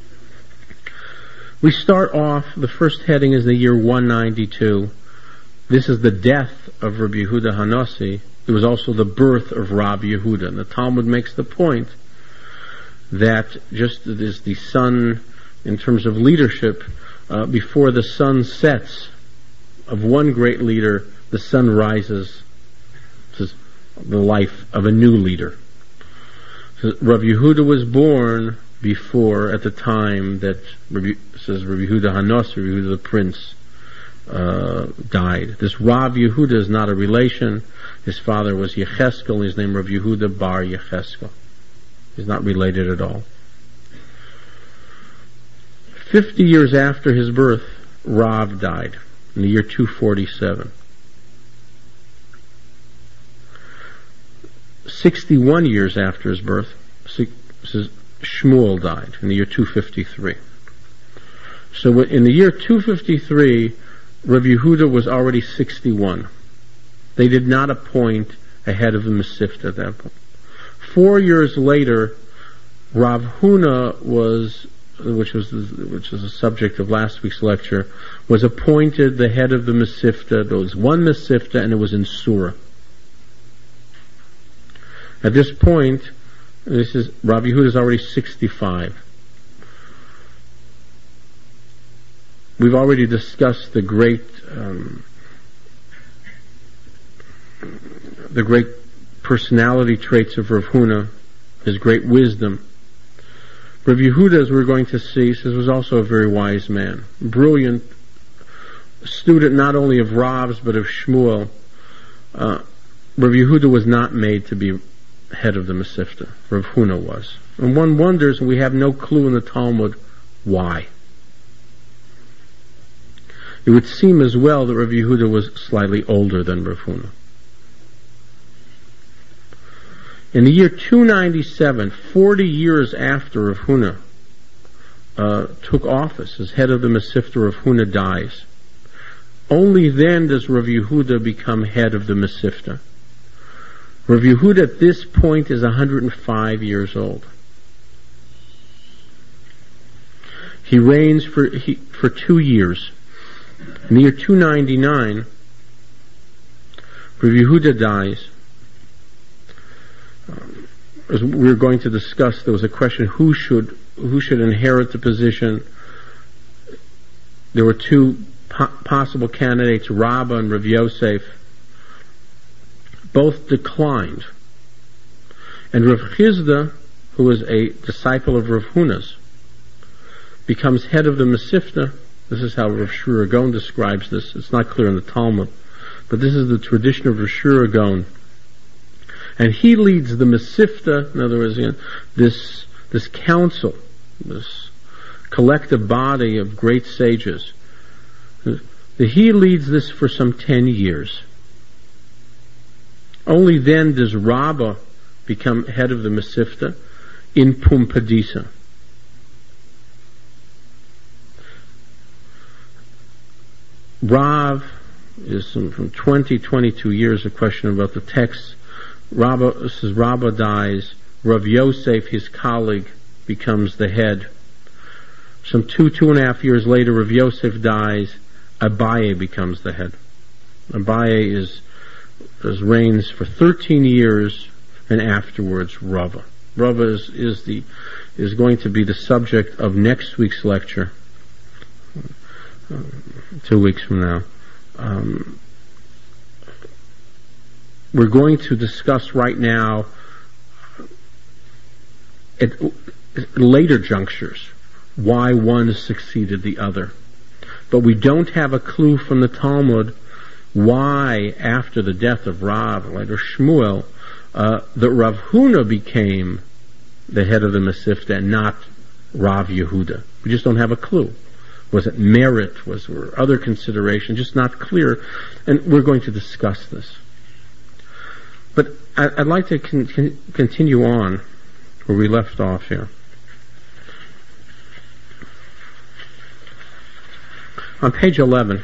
[SPEAKER 3] We start off, the first heading is the year one ninety-two. This is the death of Rabbi Yehuda Hanassi. It was also the birth of Rabbi Yehuda. And the Talmud makes the point that just as the sun, in terms of leadership, uh, before the sun sets of one great leader, the sun rises to the life of a new leader. So Rabbi Yehuda was born before, at the time that Rabbi, says Rabbi Yehuda Hanassi, Rabbi Yehuda the prince, uh, died. This Rav Yehuda is not a relation. His father was Yecheskel, and his name Rav Yehuda Bar Yecheskel. He's not related at all. Fifty years after his birth, Rav died, in the year two forty-seven. Sixty-one years after his birth, Shmuel died, in the year two fifty-three. So in the year two fifty-three, Rav Yehuda was already sixty-one. They did not appoint a head of the Masifta at that point. Four years later, Rav Huna was, which was which was the subject of last week's lecture, was appointed the head of the Masifta. There was one Masifta, and it was in Surah. At this point, this is Rav Yehuda is already sixty-five. We've already discussed the great um, the great personality traits of Rav Huna, his great wisdom. Rav Yehuda, as we're going to see, says, was also a very wise man, brilliant student not only of Rav's but of Shmuel. Uh, Rav Yehuda was not made to be head of the Masifta. Rav Huna was. And one wonders, and we have no clue in the Talmud, why. It would seem as well that Rav Yehuda was slightly older than Rav Huna. In the year two ninety-seven, forty years after Rav Huna uh, took office as head of the Masifta, Rav Huna dies. Only then does Rav Yehuda become head of the Masifta. Rav Yehuda at this point is one hundred five years old. He reigns for he, for two years. In the year two ninety-nine, Rav Yehuda dies. Um, as we were going to discuss, there was a question: who should who should inherit the position? There were two po- possible candidates, Rabbah and Rav Yosef. Both declined, and Rav Chizda, who was a disciple of Rav Huna's, becomes head of the Masifta. This is how Rav Shura Gaon describes this. It's not clear in the Talmud, but this is the tradition of Rav Shura Gaon. And he leads the Masifta, in other words, you know, this this council, this collective body of great sages. He leads this for some ten years. Only then does Rabbah become head of the Mesivta in Pumbedisa. Rav is from twenty, twenty-two years, a question about the text. Rabbah says Rabbah dies. Rav Yosef, his colleague, becomes the head. Some two, two and a half years later, Rav Yosef dies. Abaye becomes the head. Abaye is, is reigns for thirteen years, and afterwards Rava. Rava is, is the is going to be the subject of next week's lecture, uh, two weeks from now. Um, we're going to discuss right now at later junctures why one succeeded the other. But we don't have a clue from the Talmud why, after the death of Rav, later Shmuel, uh, that Rav Huna became the head of the Mesivta and not Rav Yehuda. We just don't have a clue. Was it merit? Was there other considerations? Just not clear. And we're going to discuss this. But I'd like to con- con- continue on where we left off here. On page eleven,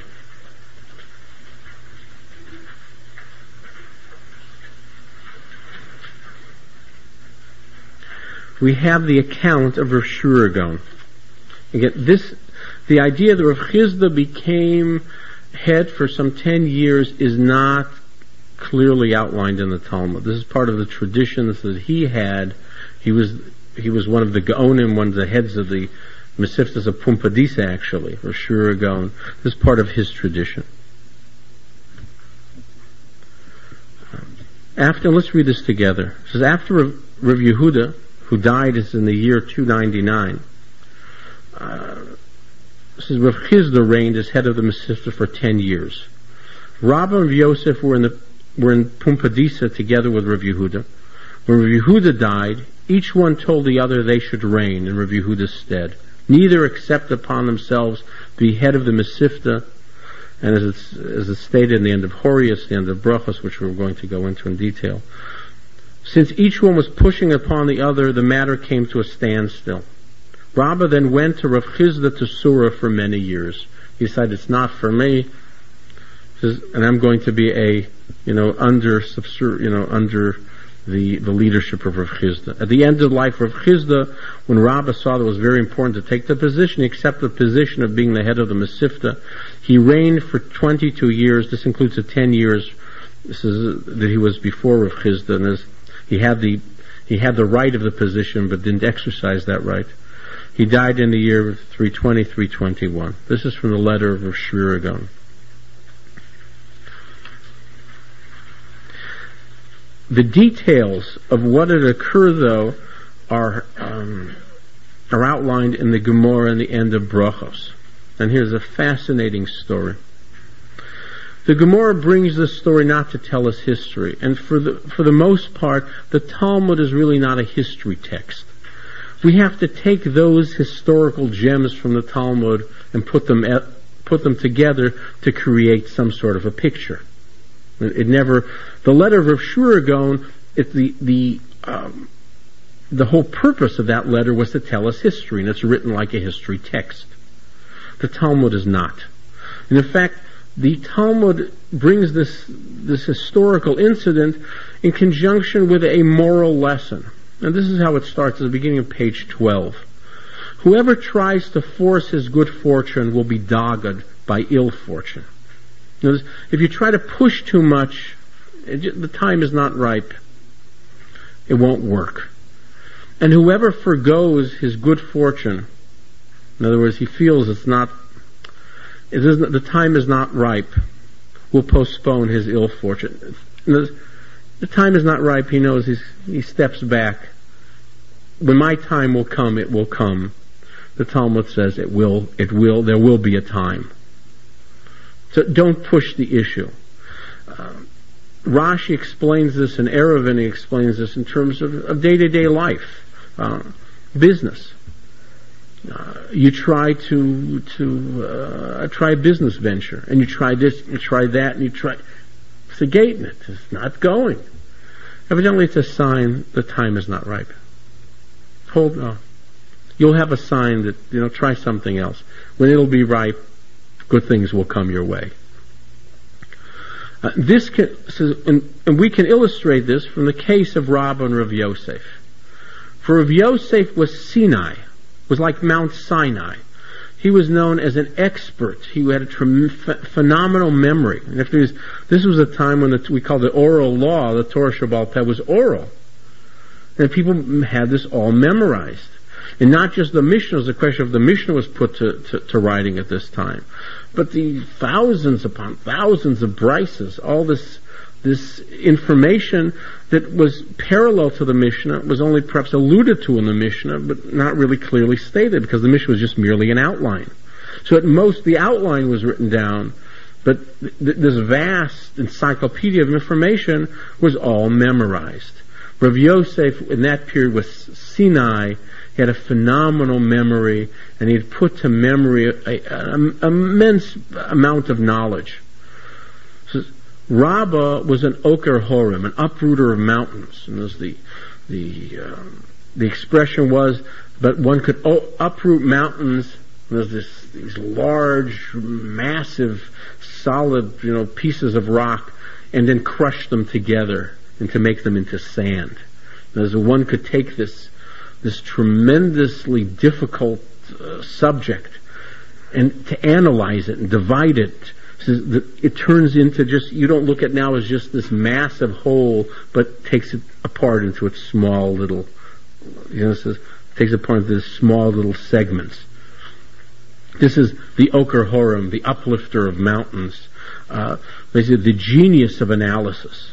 [SPEAKER 3] we have the account of Rav Shura Gaon. Again, this, the idea that Rav Chizda became head for some ten years is not clearly outlined in the Talmud. This is part of the traditions that he had. He was he was one of the Gaonim, one of the heads of the Mesivtas of Pumbedisa, actually, Rav Shura Gaon. This is part of his tradition. After, let's read this together. It says, after Rav, Rav Yehuda, who died is in the year two ninety-nine, uh, it says Rav Chizda reigned as head of the Mesivta for ten years. Rabbah and Yosef were in the were in Pumbedisa together with Rav Yehuda. When Rav Yehuda died, each one told the other they should reign in Rav Yehuda's stead. Neither accept upon themselves to be head of the Mesivta, and as it's, as it's stated in the end of Horius, the end of Brachos, which we're going to go into in detail. Since each one was pushing upon the other, the matter came to a standstill. Rabbah then went to Rav Chizda to Surah for many years. He decided, it's not for me, and I'm going to be a, you know, under, you know, under the, the leadership of Rav Chizda. At the end of life, Rav Chizda, when Rabbah saw that it was very important to take the position, he accepted the position of being the head of the Mesivta. He reigned for twenty-two years. This includes the ten years this is, that he was before Rav Chizda, and this, he had the he had the right of the position, but didn't exercise that right. He died in the year three twenty, three twenty-one. This is from the letter of Rav Shura Gaon. The details of what had occurred, though, are um, are outlined in the Gemara in the end of Brachos. And here's a fascinating story. The Gemara brings this story not to tell us history, and for the for the most part, the Talmud is really not a history text. We have to take those historical gems from the Talmud and put them at, put them together to create some sort of a picture. It never. The letter of Rav Shura Gaon, it, the the um, the whole purpose of that letter was to tell us history, and it's written like a history text. The Talmud is not, and in fact, the Talmud brings this this historical incident in conjunction with a moral lesson, and this is how it starts at the beginning of page twelve. Whoever tries to force his good fortune will be dogged by ill fortune. If you try to push too much, it, the time is not ripe. It won't work. And whoever forgoes his good fortune, in other words, he feels it's not, it isn't, the time is not ripe, will postpone his ill fortune. The time is not ripe. He knows he's, he steps back. When my time will come, it will come. The Talmud says it will. It will. There will be a time. So don't push the issue. Uh, Rashi explains this, and Eruvin explains this in terms of, of day-to-day life, uh, business. Uh, you try to to uh, try a business venture, and you try this, you try that, and you try. forgetting it. It's not going. Evidently it's a sign the time is not ripe. Hold on. You'll have a sign that, you know, try something else. When it'll be ripe, good things will come your way. Uh, this can, and, and we can illustrate this from the case of Rabbah and Rav Yosef. For Rav Yosef was Sinai, was like Mount Sinai. He was known as an expert. He had a trem- ph- phenomenal memory. And if there's, this was a time when the, we called it oral law. The Torah Shebaal Peh was oral, and people had this all memorized. And not just the Mishnah. The question of the Mishnah was put to, to, to writing at this time, but the thousands upon thousands of brises, all this this information that was parallel to the Mishnah, was only perhaps alluded to in the Mishnah, but not really clearly stated, because the Mishnah was just merely an outline. So at most, the outline was written down, but th- this vast encyclopedia of information was all memorized. Rav Yosef, in that period, was Sinai. He had a phenomenal memory, and he had put to memory an immense amount of knowledge. So, Rabbah was an Oker Horim, an uprooter of mountains, and as the the um, the expression was, but one could o- uproot mountains. There's this these large, massive, solid, you know, pieces of rock, and then crush them together and to make them into sand. As one could take this this tremendously difficult uh, subject and to analyze it and divide it, so that it turns into just, you don't look at now as just this massive whole, but takes it apart into its small little, you know, says, takes it apart into small little segments. This is the Oker Horim, the uplifter of mountains. Uh, they said the genius of analysis.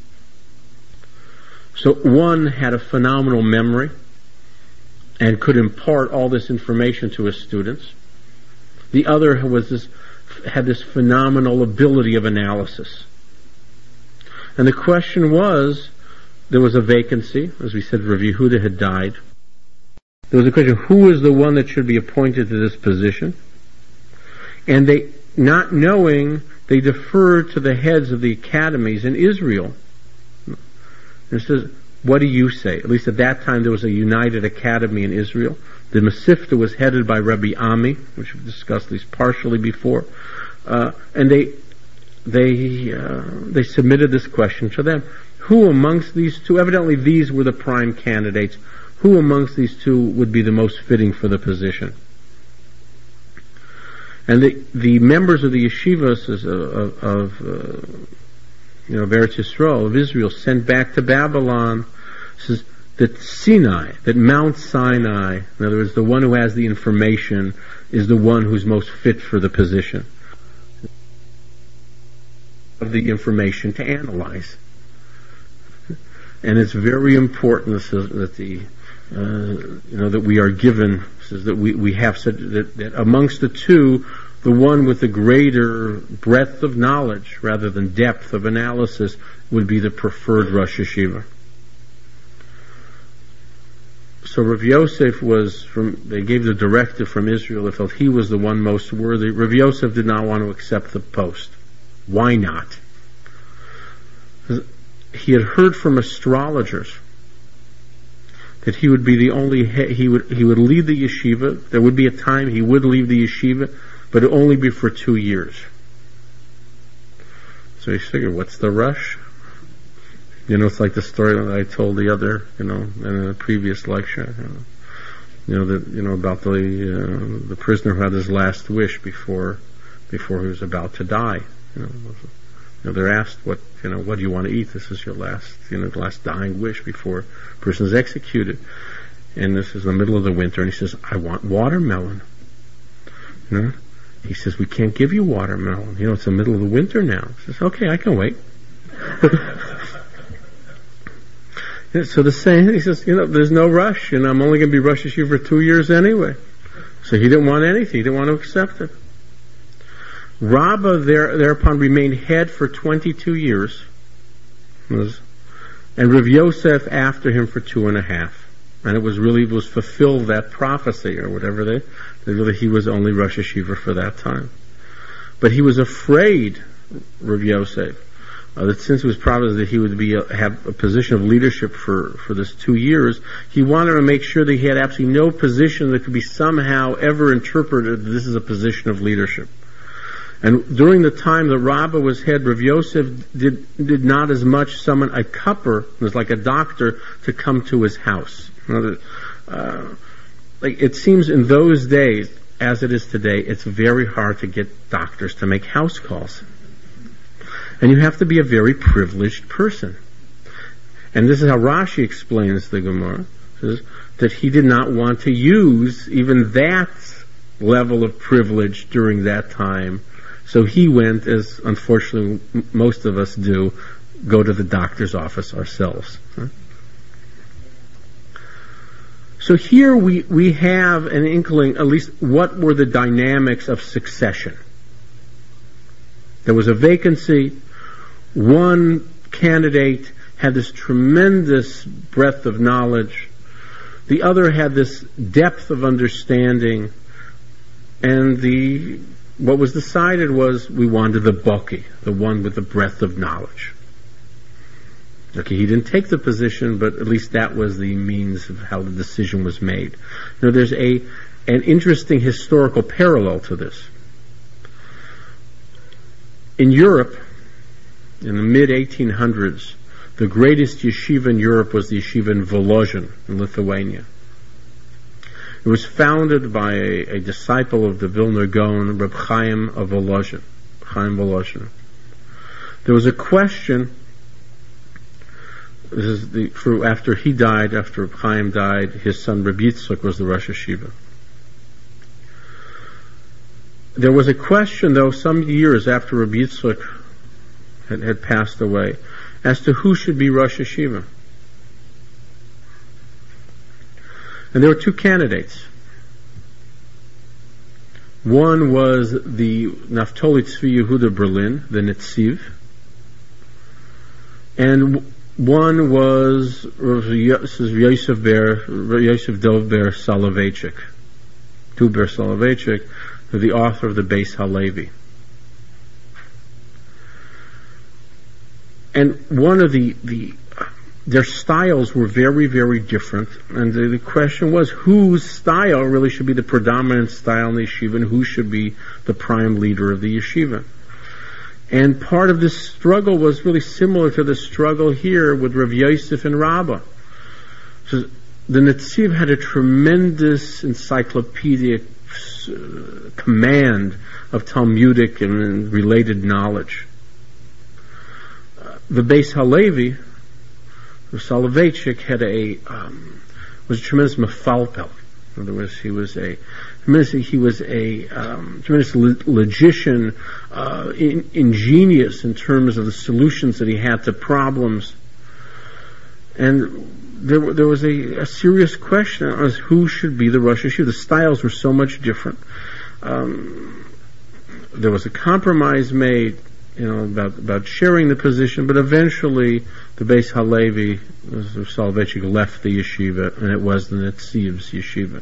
[SPEAKER 3] So one had a phenomenal memory and could impart all this information to his students. The other was this, had this phenomenal ability of analysis. And the question was, there was a vacancy. As we said, Rav Yehuda had died. There was a question, who is the one that should be appointed to this position? And they, not knowing, they deferred to the heads of the academies in Israel. And it says, what do you say? At least at that time there was a united academy in Israel. The Masifta was headed by Rabbi Ami, which we've discussed at least partially before. Uh, and they they uh, they submitted this question to them. Who amongst these two, evidently these were the prime candidates, who amongst these two would be the most fitting for the position? And the the members of the yeshivas of, of, of uh, you know, of Eretz Yisrael, of Israel, sent back to Babylon, says that Sinai, that Mount Sinai, in other words, the one who has the information, is the one who's most fit for the position of the information to analyze. And it's very important that the uh, you know that we are given, says that we we have said that, that amongst the two, the one with the greater breadth of knowledge rather than depth of analysis would be the preferred Rosh Yeshiva. So Rav Yosef was from, they gave the directive from Israel, they felt he was the one most worthy. Rav Yosef did not want to accept the post. Why not? He had heard from astrologers that he would be the only, he would, he would lead the yeshiva. There would be a time he would leave the yeshiva, but it would only be for two years. So he figured, what's the rush? You know, it's like the story that I told the other, you know, in a previous lecture. You know, you know that you know about the uh, the prisoner who had his last wish before before he was about to die. You know, you know, they're asked, what you know, what do you want to eat? This is your last, you know, last dying wish before a person is executed. And this is the middle of the winter, and he says, I want watermelon. You know? He says, we can't give you watermelon. You know, it's the middle of the winter now. He says, okay, I can wait. So the same, he says, you know, there's no rush, and I'm only going to be Rosh Yeshiva for two years anyway. So he didn't want anything. He didn't want to accept it. Rabbah there, thereupon remained head for twenty-two years, was, and Rav Yosef after him for two and a half. And it was really, it was fulfilled that prophecy, or whatever they, they really, he was only Rosh Yeshiva for that time. But he was afraid, Rav Yosef, uh, that since it was promised that he would be a, have a position of leadership for, for this two years, he wanted to make sure that he had absolutely no position that could be somehow ever interpreted that this is a position of leadership. And during the time that Rabbah was head, Rav Yosef did, did not as much summon a cupper, it was like a doctor, to come to his house. Uh, like it seems in those days, as it is today, it's very hard to get doctors to make house calls. And you have to be a very privileged person. And this is how Rashi explains the Gemara, says that he did not want to use even that level of privilege during that time. So he went, as unfortunately m- most of us do, go to the doctor's office ourselves. Huh? So here we, we have an inkling, at least, what were the dynamics of succession. There was a vacancy. One candidate had this tremendous breadth of knowledge. The other had this depth of understanding. And the what was decided was we wanted the baki, the one with the breadth of knowledge. Okay, he didn't take the position, but at least that was the means of how the decision was made. Now, there's a an interesting historical parallel to this. In Europe, in the mid eighteen hundreds, the greatest yeshiva in Europe was the yeshiva in Volozhin, in Lithuania. It was founded by a, a disciple of the Vilna Gaon, Reb Chaim of Volozhin, Chaim Volozhin. There was a question. This is the, for after he died, after Reb Chaim died, his son Reb Yitzchak was the Rosh Hashiva. There was a question, though, some years after Reb Yitzchak had, had passed away, as to who should be Rosh Hashiva. And there were two candidates. One was the Naftali Tzvi Yehuda Berlin, the Netziv, and one was Yosef Ber, Yosef Dov Ber Soloveitchik, Tu Ber Soloveitchik, the author of the Beis Halevi. And one of the, the their styles were very, very different, and the, the question was whose style really should be the predominant style in the yeshiva, and who should be the prime leader of the yeshiva. And part of this struggle was really similar to the struggle here with Rav Yosef and Rabbah. So the Netziv had a tremendous encyclopedic uh, command of Talmudic and, and related knowledge. Uh, the Beis Halevi, the Soloveitchik, had a um, was a tremendous mefalpel. In other words, he was a he was a um, tremendous logician, uh, in, ingenious in terms of the solutions that he had to problems. And there, there was a, a serious question as who should be the Rosh Hashiva. The styles were so much different. Um, there was a compromise made, you know, about about sharing the position, but eventually the Beis Halevi, Soloveitchik, left the yeshiva, and it was the Netziv's yeshiva.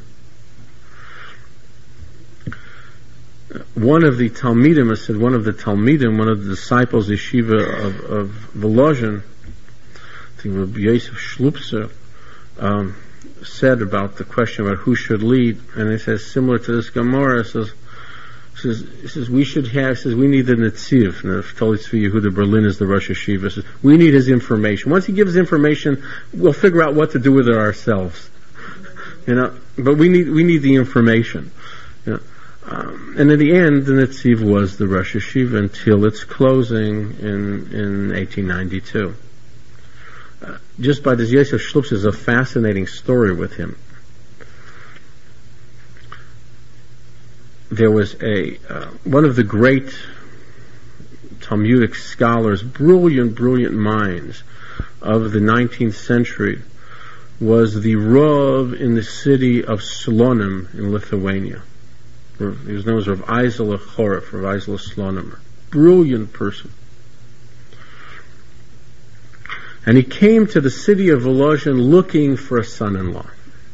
[SPEAKER 3] One of the Talmidim, I said, one of the Talmidim, one of the disciples yeshiva of, of Volozhin, I think Rabbi Yosef Shlupser, um, said about the question about who should lead, and he says, similar to this Gemara, it says, Says, he says we should have. Says we need the Netziv. Naftali Tzvi Yehuda Berlin is the Rosh Hashiva. Says we need his information. Once he gives information, we'll figure out what to do with it ourselves. You know, but we need we need the information. You know, um, and in the end, the Netziv was the Rosh Hashiva until its closing in in eighteen ninety-two. Uh, just by this Yosef Shlupser is a fascinating story with him. There was a uh, one of the great Talmudic scholars, brilliant, brilliant minds of the nineteenth century, was the Rav in the city of Slonim in Lithuania. He was known as Rav Eisel Choref, Rav Eisel Slonim. Brilliant person. And he came to the city of Volozhin looking for a son-in-law.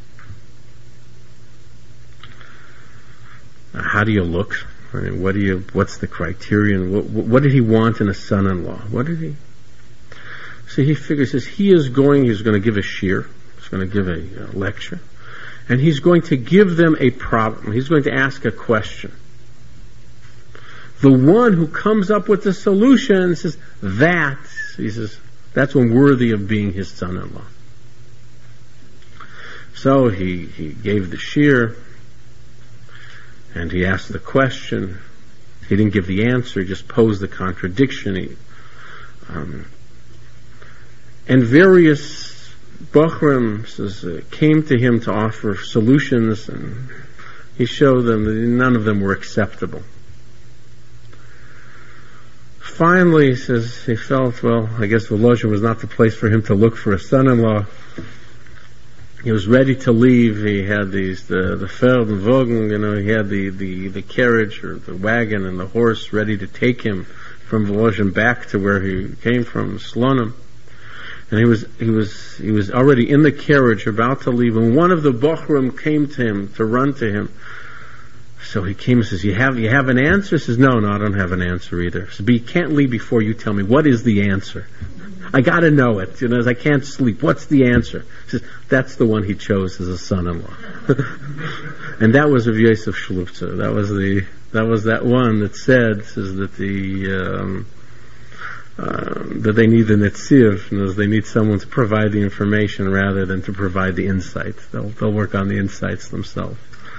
[SPEAKER 3] How do you look? I mean, what do you? What's the criterion? What, what did he want in a son-in-law? What did he? So he figures says he is going, he's going to give a shir, he's going to give a uh, lecture, and he's going to give them a problem. He's going to ask a question. The one who comes up with the solution says, that, he says, that's one worthy of being his son-in-law. So he, he gave the shir, and he asked the question. He didn't give the answer, he just posed the contradiction. He, um, and various Bochrim says, uh, came to him to offer solutions, and he showed them that none of them were acceptable. Finally, he says, he felt, well, I guess Volozhin was not the place for him to look for a son-in-law. He was ready to leave. He had these, the, the Feld and Wogen, you know, he had the, the, the carriage or the wagon and the horse ready to take him from Volozhin back to where he came from, Slonim. And he was, he was, he was already in the carriage about to leave, and one of the Bochrim came to him, to run to him. So he came and says, you have, you have an answer? He says, no, no, I don't have an answer either. He says, but you can't leave before you tell me, what is the answer? I gotta know it, you know, I can't sleep. What's the answer? He says, that's the one he chose as a son-in-law. And that was of Yosef Shluptzer. That was the, that was that one that said, says that the, um, uh, that they need the netziv, and they need someone to provide the information rather than to provide the insight. They'll, they'll work on the insights themselves.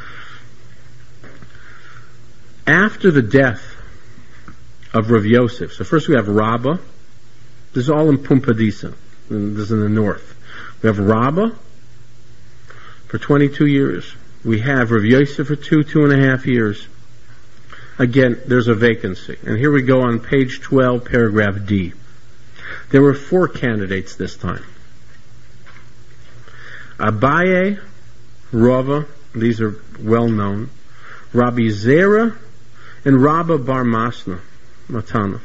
[SPEAKER 3] After the death of Rav Yosef, so first we have Rabbah. This is all in Pumbedisa. This is in the north. We have Rabbah for twenty-two years. We have Rav Yosef for two, two and a half years. Again, there's a vacancy. And here we go on page twelve, paragraph D. There were four candidates this time. Abaye, Rava, these are well known. Rabbi Zera, and Rabba Bar Masna, Matana.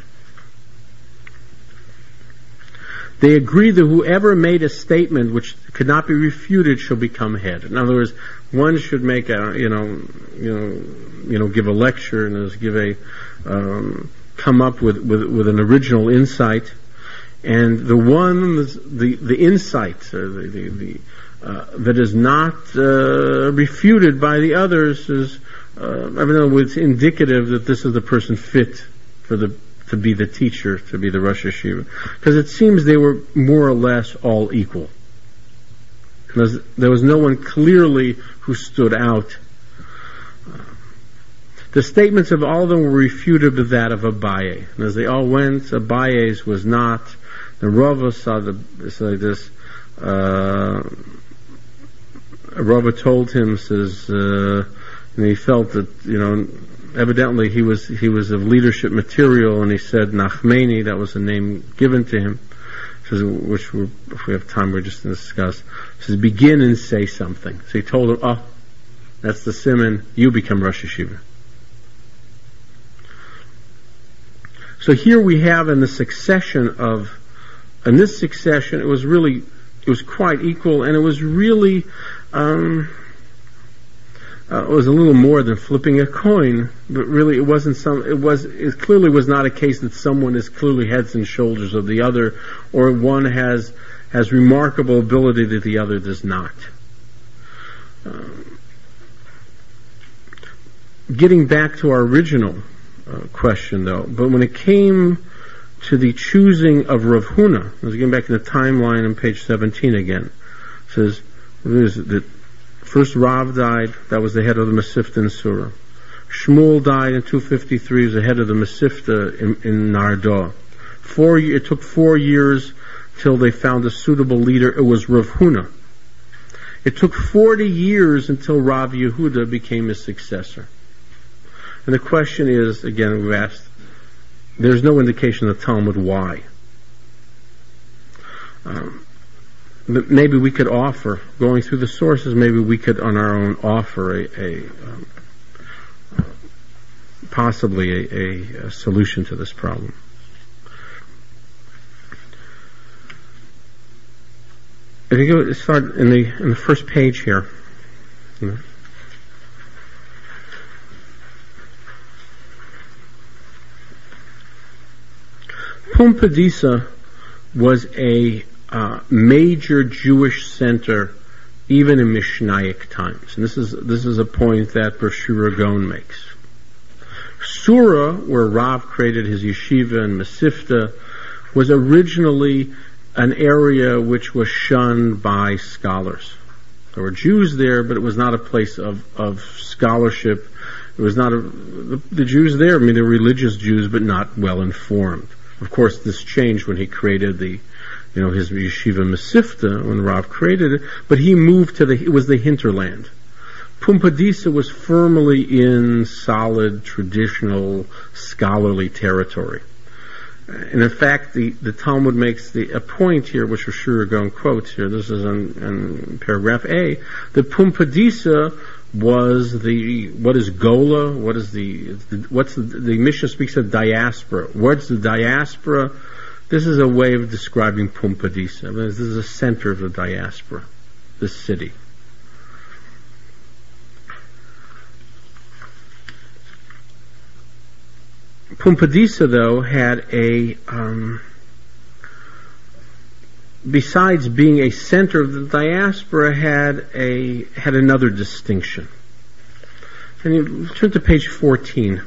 [SPEAKER 3] They agreed that whoever made a statement which could not be refuted shall become head. In other words, one should make a, you know, you know, you know, give a lecture and give a, um, come up with, with with an original insight, and the one, the the insight, or the the, the uh, that is not uh, refuted by the others is. Uh, I mean, it's indicative that this is the person fit for the to be the teacher, to be the Rosh Hashiva, because it seems they were more or less all equal. There's, there was no one clearly who stood out. Uh, the statements of all of them were refuted to that of Abaye, and as they all went, Abaye's was not. The Rava saw the it's like this. Uh, Rava told him, says. Uh, And he felt that, you know, evidently he was he was of leadership material, and he said Nachmani, that was a name given to him, says, which we're, if we have time we're just going to discuss. He says, begin and say something. So he told him, oh, that's the Siman, you become Rosh Hashiva. So here we have in the succession of, in this succession, it was really, it was quite equal, and it was really, um, Uh, it was a little more than flipping a coin, but really it wasn't some, it was, it clearly was not a case that someone is clearly heads and shoulders of the other, or one has, has remarkable ability that the other does not. Um, getting back to our original uh, question though, but when it came to the choosing of Rav Huna, I was getting back to the timeline on page seventeen again, it says, that first Rav died, that was the head of the Masifta in Surah. Shmuel died in two fifty-three, he was the head of the Masifta in, in Nardah. Four, it took four years till they found a suitable leader. It was Rav Huna. It took forty years until Rav Yehuda became his successor. And the question is, again, we've asked, there's no indication in the Talmud why. Um, But maybe we could offer, going through the sources, maybe we could on our own offer a, a um, possibly a, a, a solution to this problem. If you go start in the in the first page here, you know, Pumbedisa was a uh, major Jewish center even in Mishnaic times. And this is this is a point that Bershura Gaon makes. Sura, where Rav created his yeshiva and Mesivta, was originally an area which was shunned by scholars. There were Jews there, but it was not a place of, of scholarship. It was not a, the, the Jews there, I mean, they were religious Jews, but not well informed. Of course, this changed when he created the, you know, his yeshiva Mesivta, when Rav created it, but he moved to the, it was the hinterland. Pumbedisa was firmly in solid, traditional, scholarly territory. And in fact, the, the Talmud makes the, a point here, which Bershura Gaon quotes here, this is in, in paragraph A, that Pumbedisa was the, what is Gola, what is the, what's the, the Mishnah speaks of diaspora. What's the diaspora? This is a way of describing Pumbedisa. I mean, this is a center of the diaspora, this city. Pumbedisa, though, had a, um, besides being a center of the diaspora, had a had another distinction. And you turn to page fourteen.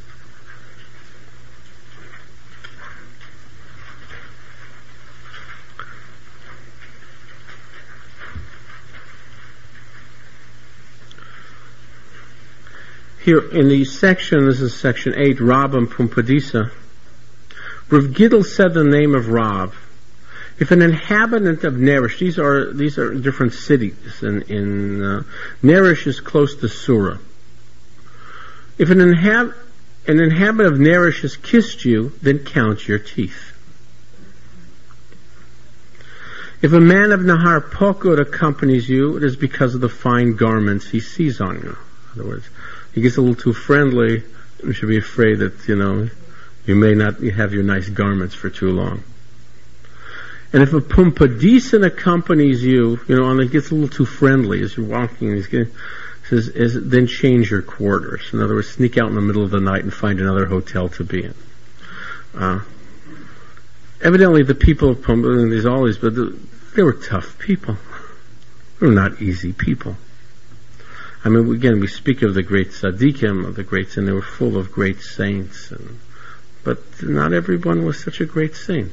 [SPEAKER 3] Here in the section, this is section eight, Rav and Pumbedisa. Rav Giddel said the name of Rav. If an inhabitant of Neresh, these are these are different cities, and in, in uh, Neresh is close to Sura. If an, inhab- an inhabitant of Neresh has kissed you, then count your teeth. If a man of Nahar Pokod accompanies you, it is because of the fine garments he sees on you. In other words, he gets a little too friendly, you should be afraid that, you know, you may not have your nice garments for too long. And if a Pumbedisan accompanies you, you know, and it gets a little too friendly as you're walking, he's getting, says, is, then change your quarters. In other words, sneak out in the middle of the night and find another hotel to be in. Uh, evidently the people of Pumbedisa, there's always, but the, they were tough people. They were not easy people. I mean, again, we speak of the great tzaddikim, of the greats, and they were full of great saints. And, but not everyone was such a great saint.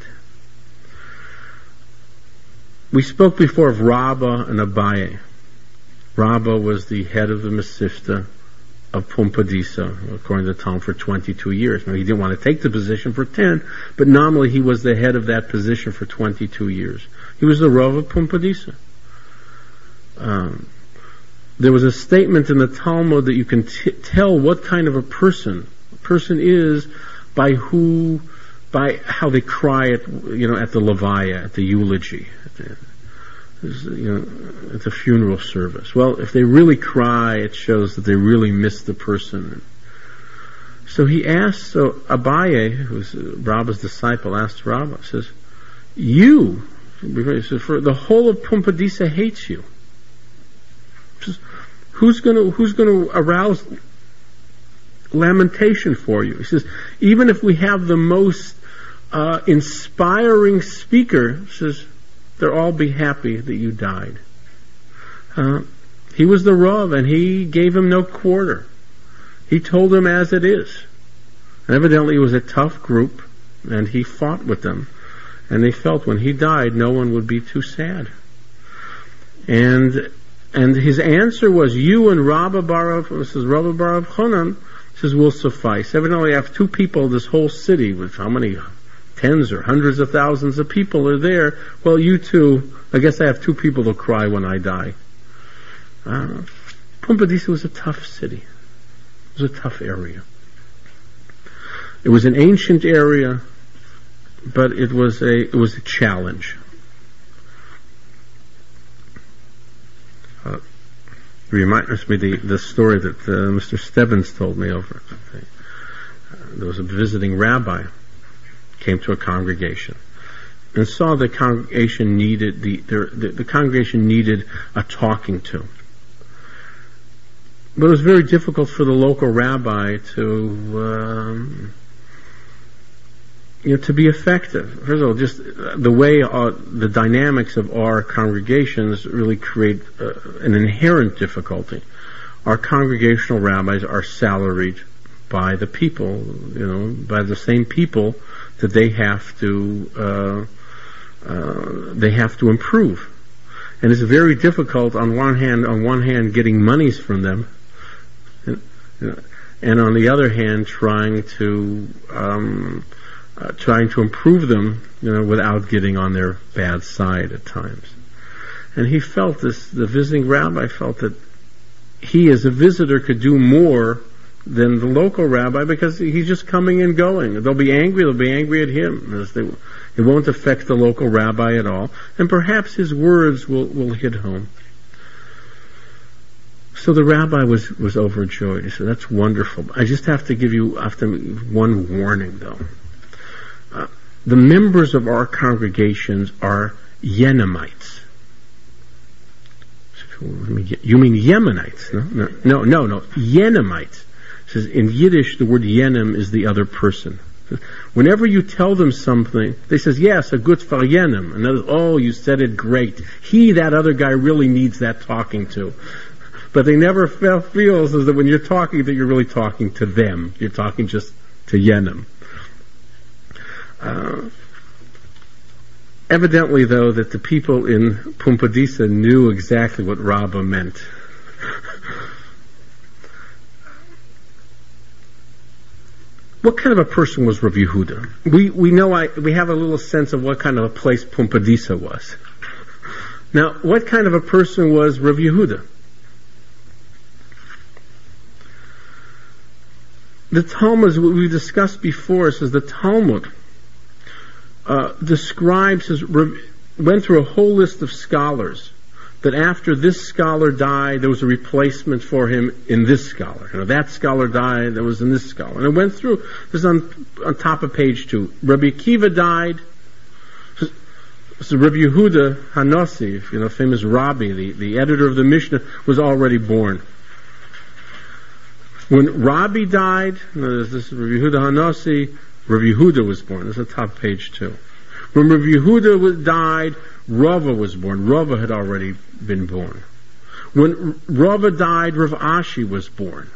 [SPEAKER 3] We spoke before of Rabbah and Abaye. Rabbah was the head of the Mesivta of Pumbedisa, according to the Talmud, for twenty-two years. Now, he didn't want to take the position for ten, but nominally he was the head of that position for twenty-two years. He was the Rav of Pumbedisa. Um, There was a statement in the Talmud that you can t- tell what kind of a person a person is by who, by how they cry at, you know, at the levaya, at the eulogy, at the, you know, at the funeral service. Well, if they really cry, it shows that they really miss the person. So he asked, so Abaye, who's Rabbah's disciple, asked Rabbah, says, "You, he says, for the whole of Pumbedisa hates you." Says, Who's going to who's going to arouse lamentation for you? He says, even if we have the most uh, inspiring speaker, he says, they'll all be happy that you died. Uh, he was the Rav, and he gave him no quarter. He told them as it is. And evidently, it was a tough group, and he fought with them. And they felt when he died, no one would be too sad. And And his answer was, you and Rabbah Bar, this is Rabbah Bar Chonan, says, will suffice. Evidently, I have two people, this whole city, with how many tens or hundreds of thousands of people are there. Well, you two, I guess I have two people to cry when I die. Uh, Pumbedisa was a tough city. It was a tough area. It was an ancient area, but it was a, it was a challenge. Uh, it reminds me the the story that uh, Mister Stebbins told me over. Uh, there was a visiting rabbi came to a congregation and saw the congregation needed the the, the congregation needed a talking to. But it was very difficult for the local rabbi to um, you know, to be effective. First of all, just the way our, the dynamics of our congregations really create uh, an inherent difficulty. Our congregational rabbis are salaried by the people, you know, by the same people that they have to uh, uh, they have to improve, and it's very difficult on one hand. On one hand, getting monies from them, and, and on the other hand, trying to um, uh, trying to improve them, you know, without getting on their bad side at times. And he felt this. The visiting rabbi felt that he, as a visitor, could do more than the local rabbi because he's just coming and going. They'll be angry. They'll be angry at him. As they, it won't affect the local rabbi at all, and perhaps his words will, will hit home. So the rabbi was, was overjoyed. He said, "That's wonderful. I just have to give you after one warning, though. Uh, the members of our congregations are Yenamites." You mean Yemenites? No, no, no, no, no. Yenamites. It says in Yiddish the word Yenim is the other person. Whenever you tell them something, they says, yes, a good for Yenim. And others, oh, you said it great. He, that other guy, really needs that talking to. But they never feel, feels as that when you're talking that you're really talking to them. You're talking just to Yenim. Uh, Evidently, though, that the people in Pumbedisa knew exactly what Rabbah meant. What kind of a person was Rav Yehuda? We we know I, we have a little sense of what kind of a place Pumbedisa was. Now, what kind of a person was Rav Yehuda? The Talmud, what we discussed before, says the Talmud Uh, describes his, went through a whole list of scholars, that after this scholar died, there was a replacement for him in this scholar. You know, that scholar died, there was in this scholar. And it went through, this is on, on top of page two. Rabbi Akiva died, so Rabbi Yehuda Hanossi, you know, famous Rabbi, the, the editor of the Mishnah, was already born. When Rabbi died, you know, this is Rabbi Yehuda Hanossi, Rav Yehuda was born. This is the top page two. When Rav Yehuda died, Rava was born. Rava had already been born. When Rava died, Rav Ashi was born.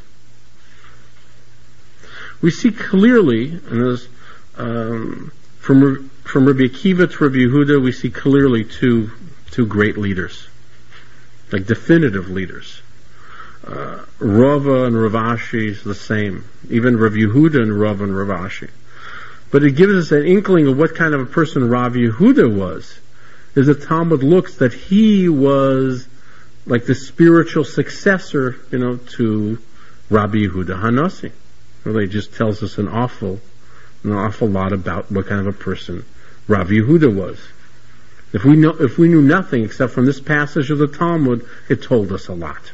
[SPEAKER 3] We see clearly, and this, um, from from Rabbi Akiva to Rav Yehuda, we see clearly two two great leaders, like definitive leaders. Uh, Rava and Rav Ashi is the same. Even Rav Yehuda and Rava and Rav Ashi. But it gives us an inkling of what kind of a person Rav Yehuda was. As the Talmud looks, that he was like the spiritual successor, you know, to Rabbi Yehuda Hanossi. Really, just tells us an awful, an awful lot about what kind of a person Rav Yehuda was. If we know, if we knew nothing except from this passage of the Talmud, it told us a lot.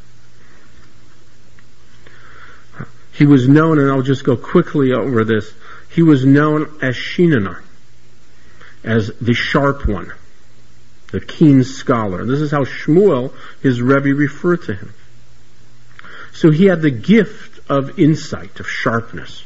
[SPEAKER 3] He was known, and I'll just go quickly over this. He was known as Shinana, as the sharp one, the keen scholar. This is how Shmuel, his Rebbe, referred to him. So he had the gift of insight, of sharpness.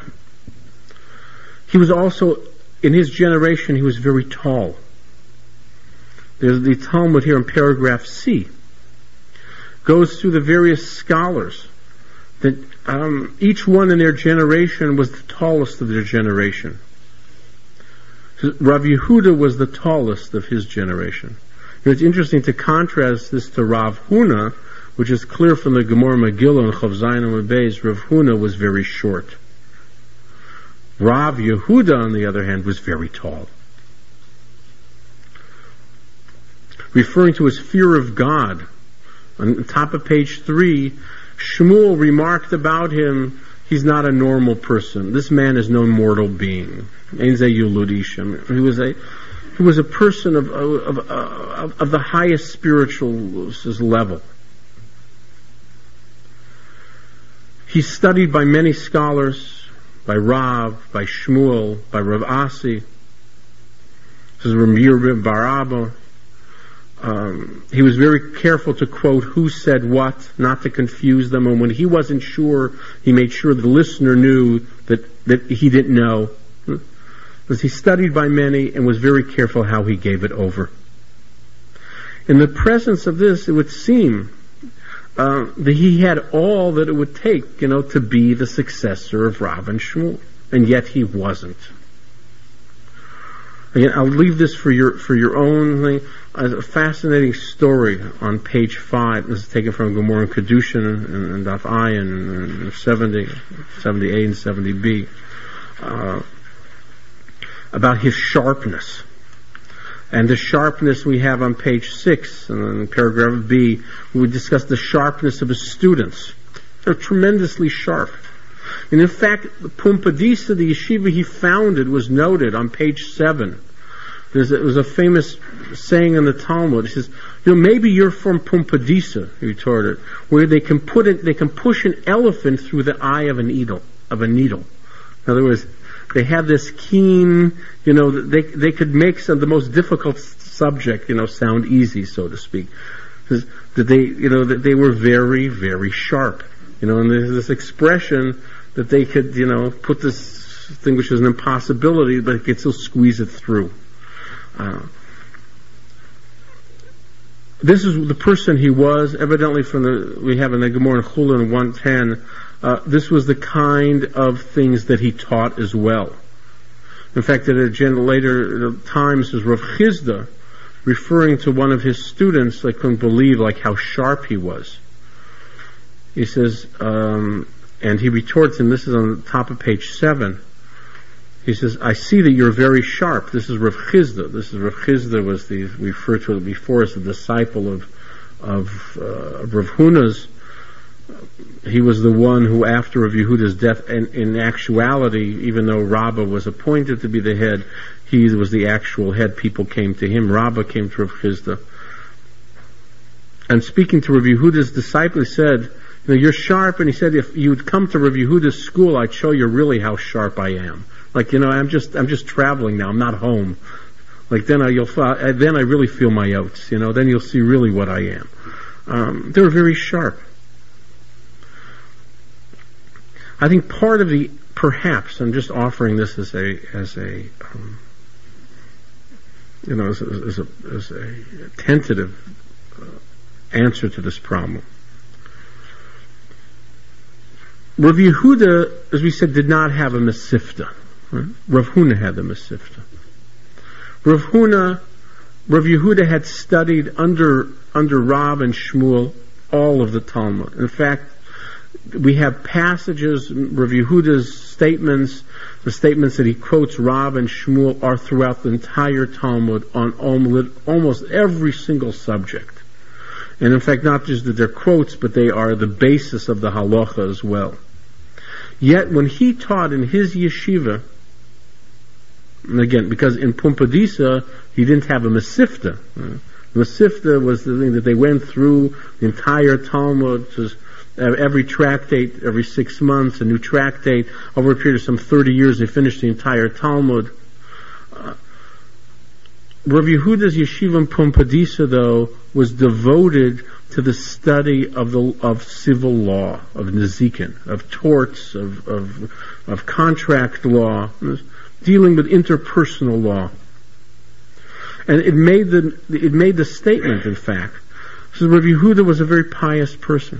[SPEAKER 3] He was also, in his generation, he was very tall. There's the Talmud here in paragraph C. Goes through the various scholars that um, each one in their generation was the tallest of their generation. Rav Yehuda was the tallest of his generation. You know, it's interesting to contrast this to Rav Huna, which is clear from the Gemara Megillah and Chav Zayin and Beis. Rav Huna was very short. Rav Yehuda, on the other hand, was very tall. Referring to his fear of God, on top of page three, Shmuel remarked about him, he's not a normal person. This man is no mortal being. He was a he was a person of of, of, of the highest spiritual level. He's studied by many scholars, by Rav, by Shmuel, by Rav Asi. This is Ramir Bar Abba. Um, he was very careful to quote who said what, not to confuse them, and when he wasn't sure, he made sure the listener knew that, that he didn't know. was he studied by many and was very careful how he gave it over. In the presence of this, it would seem uh, that he had all that it would take, you know, to be the successor of Rav and Shmuel, and yet he wasn't. Again, I'll leave this for your for your own thing. A fascinating story on page five. This is taken from Gemara and Kedushin and, and Daf Ayin and seventy, seventy-eight and seventy b, uh, about his sharpness. And the sharpness we have on page six, and in paragraph B, we discuss the sharpness of his students. They're tremendously sharp. And in fact, the Pumpadisa, the yeshiva he founded, was noted on page seven. There's a, there was a famous saying in the Talmud. It says, you know, maybe you're from Pumpadisa, he retorted, where they can put it, they can push an elephant through the eye of a needle, of a needle. In other words, they have this keen, you know, they they could make some, the most difficult subject, you know, sound easy, so to speak. That they, you know, that they were very, very sharp. You know, and there's this expression that they could, you know, put this thing which is an impossibility, but they could still squeeze it through. Uh, this is the person he was, evidently from the, we have in the Gemara in Chulin one ten, uh, this was the kind of things that he taught as well. In fact, at a later times, as Rav Chizda, referring to one of his students, I couldn't believe like how sharp he was. He says, um, and he retorts, and this is on the top of page seven. He says, I see that you're very sharp. This is Rav Chizda. This is Rav Chizda was the, we referred to it before as the disciple of, of, uh, of Rav Huna's. He was the one who, after Rav Yehuda's death, and in actuality, even though Rabbah was appointed to be the head, he was the actual head. People came to him. Rabbah came to Rav Chizda. And speaking to Rav Yehuda's disciple, he said, you know, you're sharp, and he said, if you'd come to Rav Yehuda's school, I'd show you really how sharp I am. Like, you know, I'm just, I'm just traveling now, I'm not home. Like, then I, you'll, then I really feel my oats, you know, then you'll see really what I am. Um, they were very sharp. I think part of the, perhaps, I'm just offering this as a, as a, um, you know, as a, as a, as a tentative uh, answer to this problem. Rav Yehuda, as we said, did not have a Mesifta. Right? Rav Huna had the Mesifta. Rav Huna, Rav Yehuda had studied under under Rav and Shmuel all of the Talmud. In fact, we have passages, Rav Yehuda's statements, the statements that he quotes Rav and Shmuel are throughout the entire Talmud on almost every single subject. And in fact, not just that they're quotes, but they are the basis of the halacha as well. Yet when he taught in his yeshiva, and again, because in Pumpadisa, he didn't have a Mesifta. Uh, Mesifta was the thing that they went through the entire Talmud, just every tractate, every six months, a new tractate. Over a period of some thirty years, they finished the entire Talmud. Uh, Rav Yehuda's yeshiva in Pumpadisa, though, was devoted to the study of the of civil law, of nezikin, of torts, of of, of contract law, dealing with interpersonal law. And it made the it made the statement, in fact, so Rav Yehuda was a very pious person.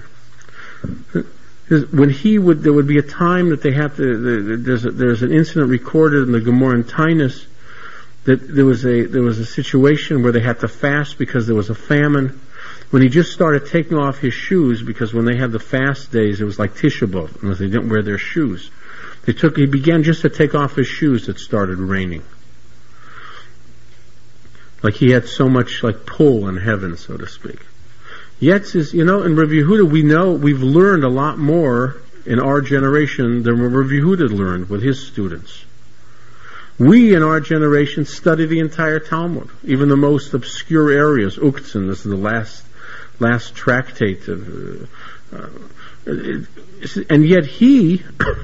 [SPEAKER 3] When he would, there would be a time that they had to. There's a, there's an incident recorded in the Gemara in Tainus that there was a there was a situation where they had to fast because there was a famine. When he just started taking off his shoes, because when they had the fast days, it was like Tisha B'Av, unless they didn't wear their shoes. They took. He began just to take off his shoes. It started raining. Like he had so much like pull in heaven, so to speak. Yet, is you know, in Rav Yehuda, we know we've learned a lot more in our generation than Rav Yehuda learned with his students. We in our generation study the entire Talmud, even the most obscure areas. Uktzin, this is the last last tractate of, uh, uh, and yet he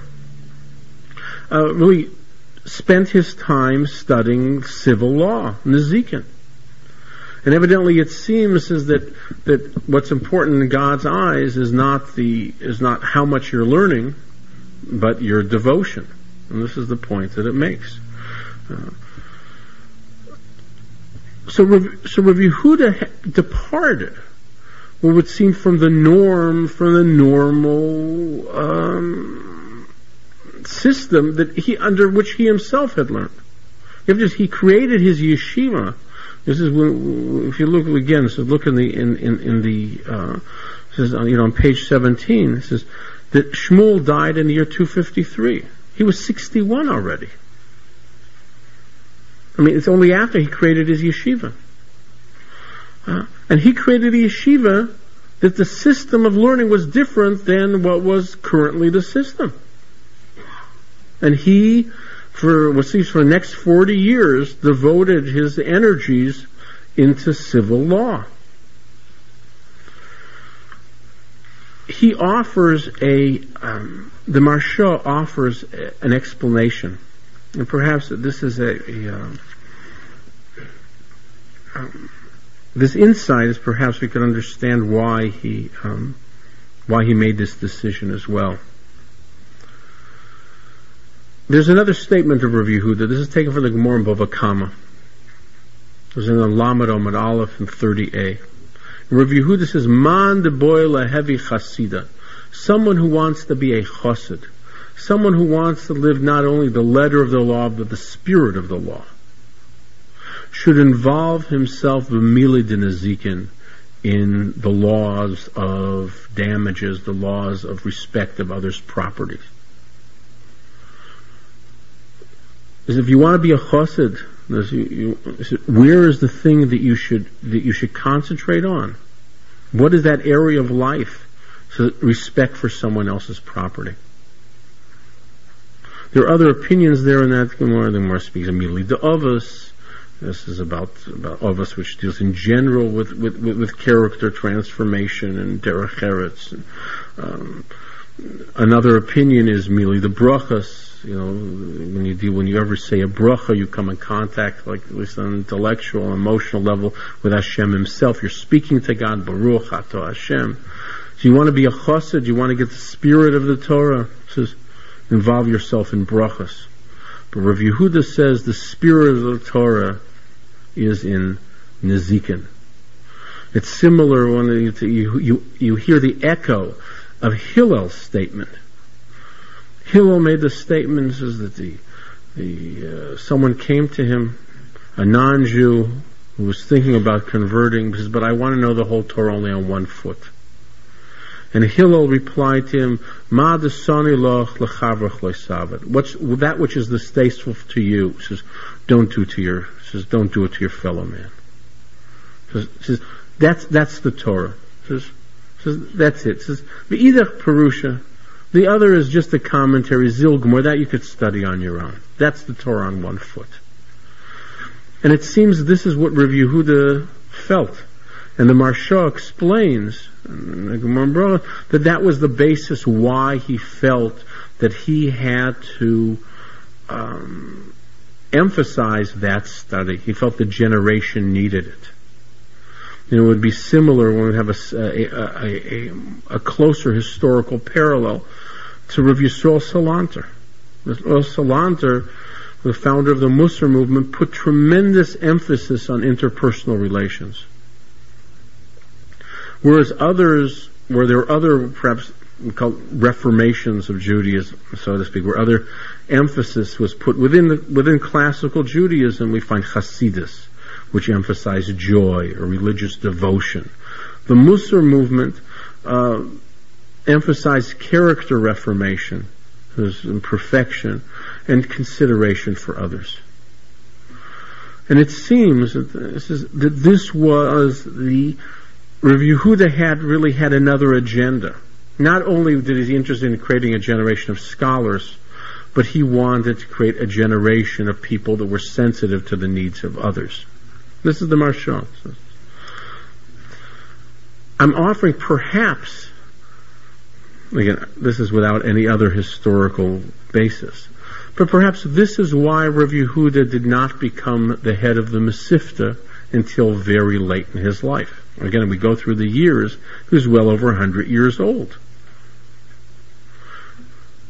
[SPEAKER 3] uh, really spent his time studying civil law, nezikin. And evidently, it seems is that that what's important in God's eyes is not the is not how much you're learning, but your devotion. And this is the point that it makes. Uh, so, Rav, so Rav Yehuda departed what would seem from the norm, from the normal um, system that he under which he himself had learned. Just, he created his yeshiva. This is when, if you look again. So look in the in in, in the uh, this is, you know, on page seventeen. It says that Shmuel died in the year two fifty-three. He was sixty-one already. I mean, it's only after he created his yeshiva. Uh, and he created a yeshiva that the system of learning was different than what was currently the system. And he, for what seems for the next forty years, devoted his energies into civil law. He offers a, um, the Maharsha offers a, an explanation. And perhaps this is a, a uh, um, this insight is perhaps we could understand why he um, why he made this decision as well. There's another statement of Rav Yehuda. This is taken from the Gemara in Bava Kama. It was in the Lamed Omid Aleph in thirty A. Rav Yehuda says, "Man de boy lehevi chasida," someone who wants to be a chassid, someone who wants to live not only the letter of the law but the spirit of the law, should involve himself b'mili d'nezikin, in the laws of damages, the laws of respect of others' properties. Because if you want to be a chassid, you, you, where is the thing that you should that you should concentrate on? What is that area of life? So respect for someone else's property. There are other opinions there in that Gemara. The Gemara speaks immediately to Avos. This is about about Avos, which deals in general with with, with, with character transformation and derech eretz. Um, another opinion is merely the brachas. You know, when you do, when you ever say a bracha, you come in contact, like at least on an intellectual, emotional level, with Hashem Himself. You're speaking to God, Baruch Ato Hashem. So you want to be a chassid, you want to get the spirit of the Torah. It says, involve yourself in brachas. But Rav Yehuda says the spirit of the Torah is in nezikin. It's similar when you you you, you hear the echo of Hillel's statement. Hillel made the statement, says that the the uh, someone came to him, a non-Jew who was thinking about converting, says, "But I want to know the whole Torah only on one foot." And Hillel replied to him, "Ma desani loch lechavrach loisavet." What's that which is distasteful to you? Says, don't do to your says, don't do it to your fellow man. Says, says that's that's the Torah. Says, says that's it. Says v'idach perusha. The other is just a commentary, Zilgmor, that you could study on your own. That's the Torah on one foot. And it seems this is what Rav Yehuda felt. And the Maharsha explains that that was the basis why he felt that he had to um, emphasize that study. He felt the generation needed it. And it would be similar when we have a, a, a, a, a closer historical parallel to Rav Yisrael Salanter. Yisrael Salanter, the founder of the Musar movement, put tremendous emphasis on interpersonal relations. Whereas others, where there were other, perhaps called reformations of Judaism, so to speak, where other emphasis was put within the, within classical Judaism, we find Hasidus, which emphasized joy or religious devotion. The Musar movement uh, emphasized character reformation, perfection, and consideration for others. And it seems that this, is, that this was the Rav Yehuda had really had another agenda. Not only did he interested in creating a generation of scholars, but he wanted to create a generation of people that were sensitive to the needs of others. This is the Maharsha. I'm offering perhaps, again, this is without any other historical basis, but perhaps this is why Rav Yehuda did not become the head of the Mesivta until very late in his life. Again, we go through the years, he was well over one hundred years old.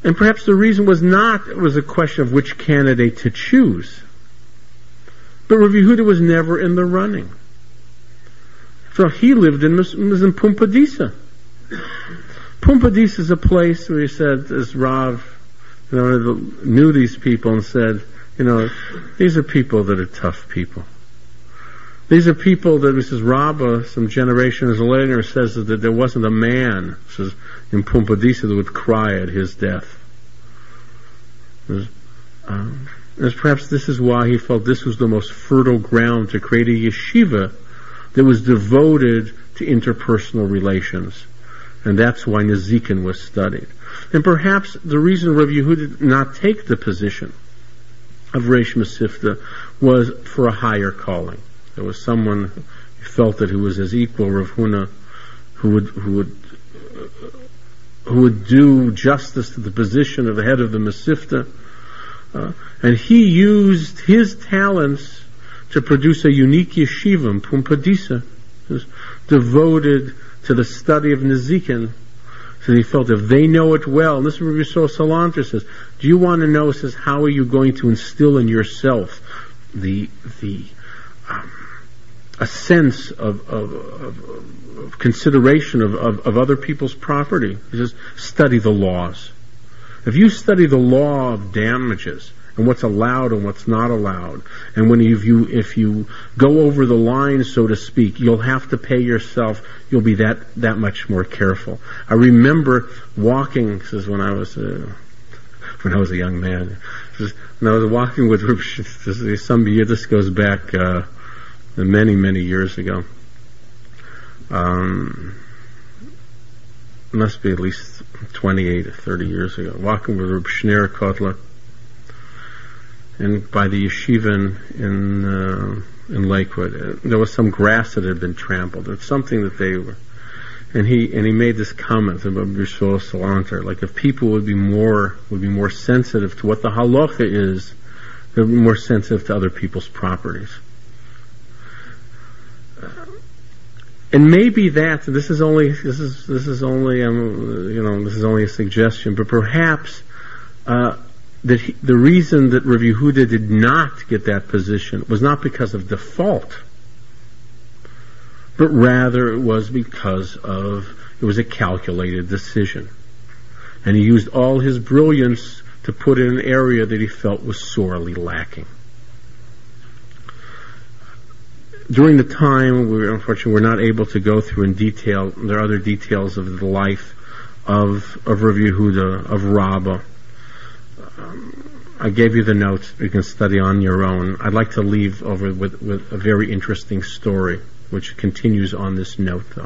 [SPEAKER 3] And perhaps the reason was not, it was a question of which candidate to choose. But Rav Yehuda was never in the running. So he lived in, was in Pumbedisa. Pumbedisa is a place where he said, as Rav, you know, knew these people and said, you know, these are people that are tough people. These are people that Missus Rabba, some generations later, says that there wasn't a man, says, in Pumbedisa that would cry at his death. There's, um, and perhaps this is why he felt this was the most fertile ground to create a yeshiva that was devoted to interpersonal relations. And that's why Nezikin was studied. And perhaps the reason Rav Yehuda did not take the position of Reish Mesivta was for a higher calling. There was someone who felt that he was his equal, Rav Huna, who would who would uh, who would do justice to the position of the head of the Mesivta, uh, and he used his talents to produce a unique yeshiva in Pumbedisa, devoted to the study of Nezikin. So he felt if they know it well, and this is what Yisrael Salanter says, do you want to know, says, how are you going to instill in yourself the the um, a sense of, of, of, of consideration of, of, of other people's property? He says, study the laws. If you study the law of damages and what's allowed and what's not allowed, and when if you if you go over the line, so to speak, you'll have to pay yourself. You'll be that that much more careful. I remember walking. This is when I was uh, when I was a young man. This is, when I was walking with this is some year. This goes back uh, many many years ago. Um, must be at least twenty-eight or thirty years ago. Walking with Reb Shneur Kotler. And by the yeshiva in in, uh, in Lakewood, uh, there was some grass that had been trampled. It's something that they were, and he and he made this comment about Yisrael Salanter, like if people would be more would be more sensitive to what the halacha is, they'd be more sensitive to other people's properties. Uh, and maybe that this is only this is this is only um, you know this is only a suggestion, but perhaps. Uh, That he, the reason that Rav Yehuda did not get that position was not because of default, but rather it was because of, it was a calculated decision. And he used all his brilliance to put in an area that he felt was sorely lacking. During the time, we were, unfortunately, we're not able to go through in detail, there are other details of the life of, of Rav Yehuda, of Rabbah. Um, I gave you the notes you can study on your own. I'd like to leave over with, with a very interesting story, which continues on this note, though.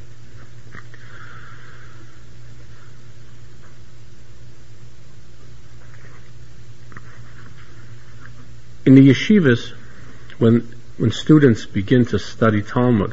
[SPEAKER 3] In the yeshivas, when when students begin to study Talmud,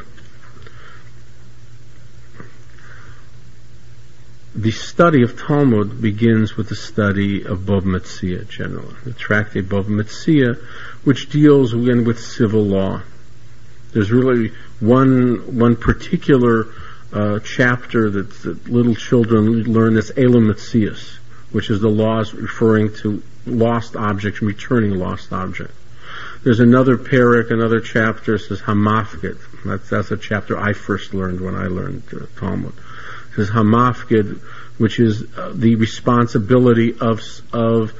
[SPEAKER 3] the study of Talmud begins with the study of Bava Metzia, generally. The tractate Bava Metzia, which deals again with civil law. There's really one one particular uh, chapter that, that little children learn, that's Elam Metzias, which is the laws referring to lost objects, returning lost objects. There's another parak, another chapter, says Hamafgid. That's, that's a chapter I first learned when I learned uh, Talmud. It says Hamafgid, which is uh, the responsibility of of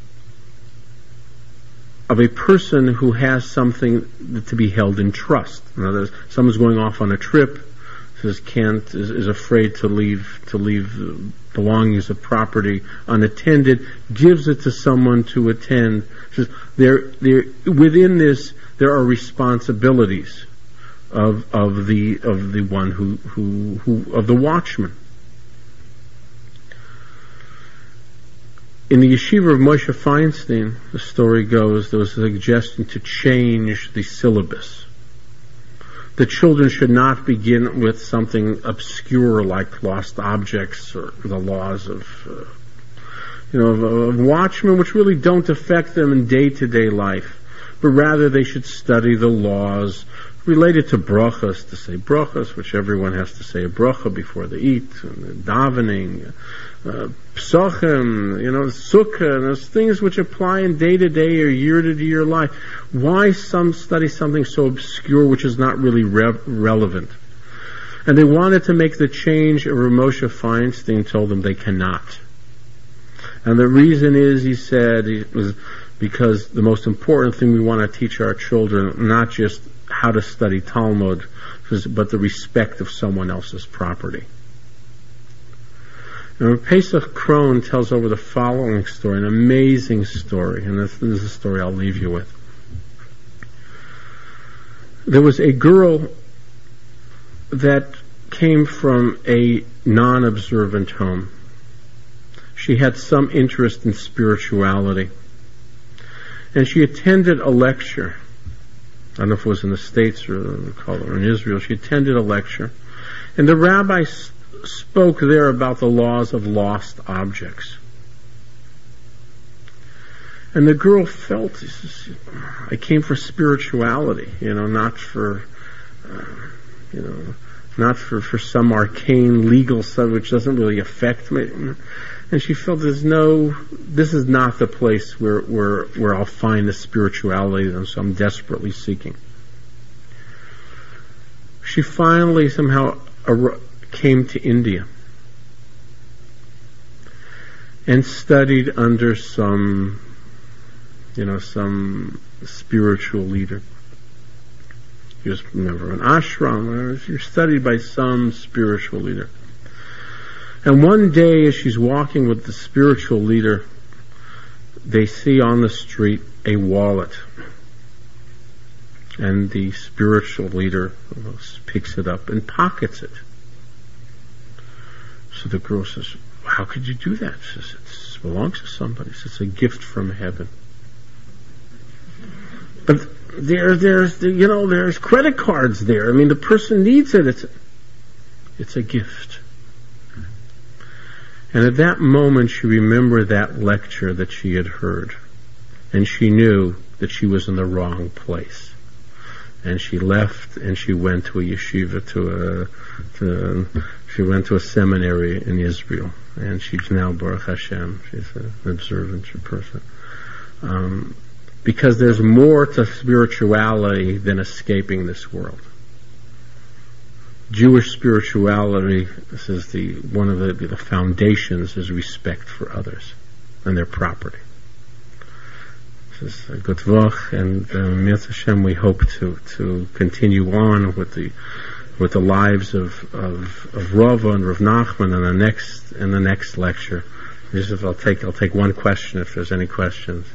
[SPEAKER 3] of a person who has something to be held in trust. In other words, someone's going off on a trip, says can't is, is afraid to leave to leave belongings of property unattended, gives it to someone to attend. Says there there within this there are responsibilities of of the of the one who who, who of the watchman. In the yeshiva of Moshe Feinstein, the story goes, there was a suggestion to change the syllabus. The children should not begin with something obscure like lost objects or the laws of, uh, you know, of, of watchmen, which really don't affect them in day-to-day life, but rather they should study the laws related to brachas, to say brachas, which everyone has to say a bracha before they eat, and davening,
[SPEAKER 4] uh, psachim, you know, sukkah, and those things which apply in day-to-day or year-to-year life. Why some study something so obscure which is not really re- relevant? And they wanted to make the change, and Moshe Feinstein told them they cannot. And the reason is, he said, it was because the most important thing we want to teach our children, not just how to study Talmud, but the respect of someone else's property. And Pesach Krohn tells over the following story, an amazing story, and this, this is a story I'll leave you with. There was a girl that came from a non-observant home. She had some interest in spirituality. And she attended a lecture. I don't know if it was in the States or in Israel. She attended a lecture. And the rabbi s- spoke there about the laws of lost objects. And the girl felt, I came for spirituality, you know, not for, uh, you know, not for, for some arcane legal stuff which doesn't really affect me. And she felt there's no, this is not the place where, where, where I'll find the spirituality that so I'm desperately seeking. She finally somehow ar- came to India and studied under some, you know, some spiritual leader. She was a member of an ashram. She was studied by some spiritual leader. And one day, as she's walking with the spiritual leader, they see on the street a wallet. And the spiritual leader picks it up and pockets it. So the girl says, how could you do that? She says, it belongs to somebody. She says, it's a gift from heaven. But there, there's, you know, there's credit cards there. I mean, the person needs it. It's, it's a gift. And at that moment, she remembered that lecture that she had heard. And she knew that she was in the wrong place. And she left and she went to a yeshiva, to a, to, she went to a seminary in Israel. And she's now, Baruch Hashem, she's an observant person. Um, because there's more to spirituality than escaping this world. Jewish spirituality, this is the one of the, the foundations, is respect for others and their property. This is a good vach, and um, Mitzvah Hashem, we hope to to continue on with the with the lives of of, of Rava and Rav Nachman in the next in the next lecture. Just if I'll take I'll take one question if there's any questions.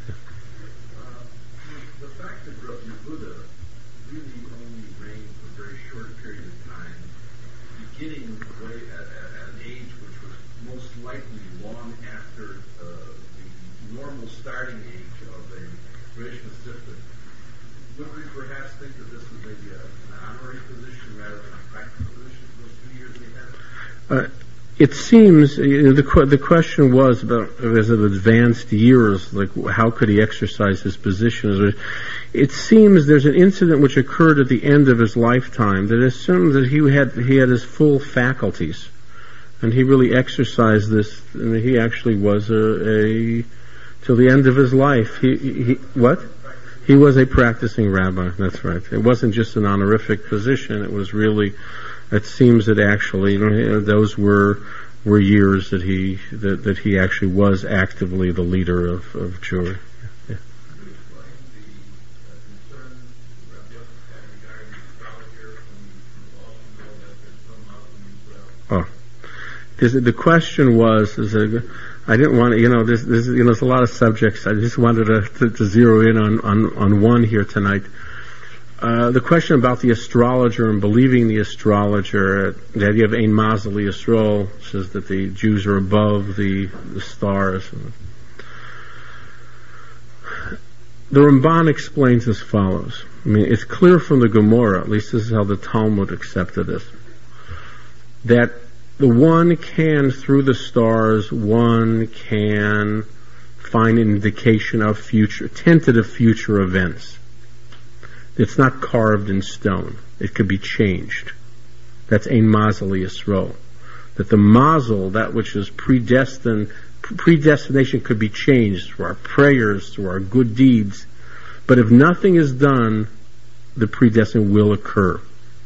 [SPEAKER 4] Uh, it seems you know, the the question was about as of advanced years, like how could he exercise his position? It seems there's an incident which occurred at the end of his lifetime that assumes that he had he had his full faculties, and he really exercised this. And he actually was a, a till the end of his life. He, he, he what? He was a practicing rabbi. That's right. It wasn't just an honorific position. It was really. It seems that actually, you know, those were were years that he that, that he actually was actively the leader of, of Jewry. Yeah. Oh, the question was: is a, I didn't want to, you know, there's, there's, you know, there's a lot of subjects. I just wanted to, to, to zero in on, on, on one here tonight. Uh, the question about the astrologer and believing the astrologer, uh, the idea of Ein Mazali Yisrael says that the Jews are above the, the stars. The Ramban explains as follows. I mean, it's clear from the Gemara, at least this is how the Talmud accepted this, that the one can, through the stars, one can find an indication of future, tentative future events. It's not carved in stone. It could be changed. That's Ein Mazali Yisrael. that the mazel, that which is predestined, predestination could be changed through our prayers, through our good deeds. But if nothing is done, the predestined will occur.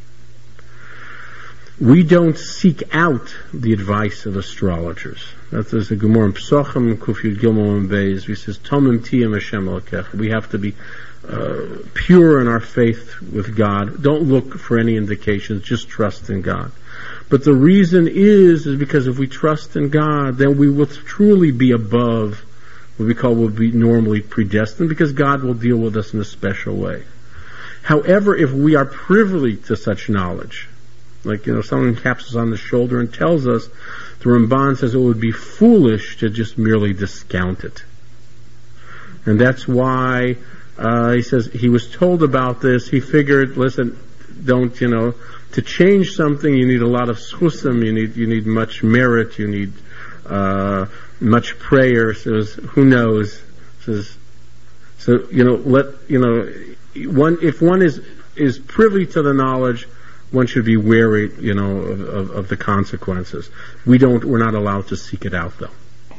[SPEAKER 4] We don't seek out the advice of astrologers. That's the Gemara in Pesachim, Kufyud Gimel and Beis. We says, Tomim tiyem Hashem Elokech. We have to be uh, pure in our faith with God. Don't look for any indications. Just trust in God. But the reason is, is because if we trust in God, then we will truly be above what we call will be normally predestined, because God will deal with us in a special way. However, if we are privy to such knowledge, like, you know, someone taps us on the shoulder and tells us, the Ramban says it would be foolish to just merely discount it. And that's why uh, he says he was told about this. He figured, listen, don't, you know, to change something you need a lot of schusim, you need you need much merit, you need uh, much prayer. Says, who knows? Says, so you know, let you know, one if one is is privy to the knowledge, one should be wary, you know, of, of, of the consequences. We don't, we're not allowed to seek it out, though.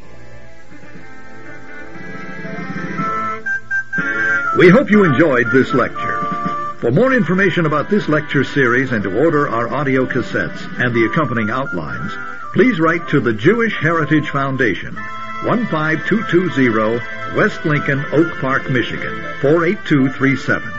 [SPEAKER 1] We hope you enjoyed this lecture. For more information about this lecture series and to order our audio cassettes and the accompanying outlines, please write to the Jewish Heritage Foundation, one five two two zero West Lincoln, Oak Park, Michigan, four eight two three seven.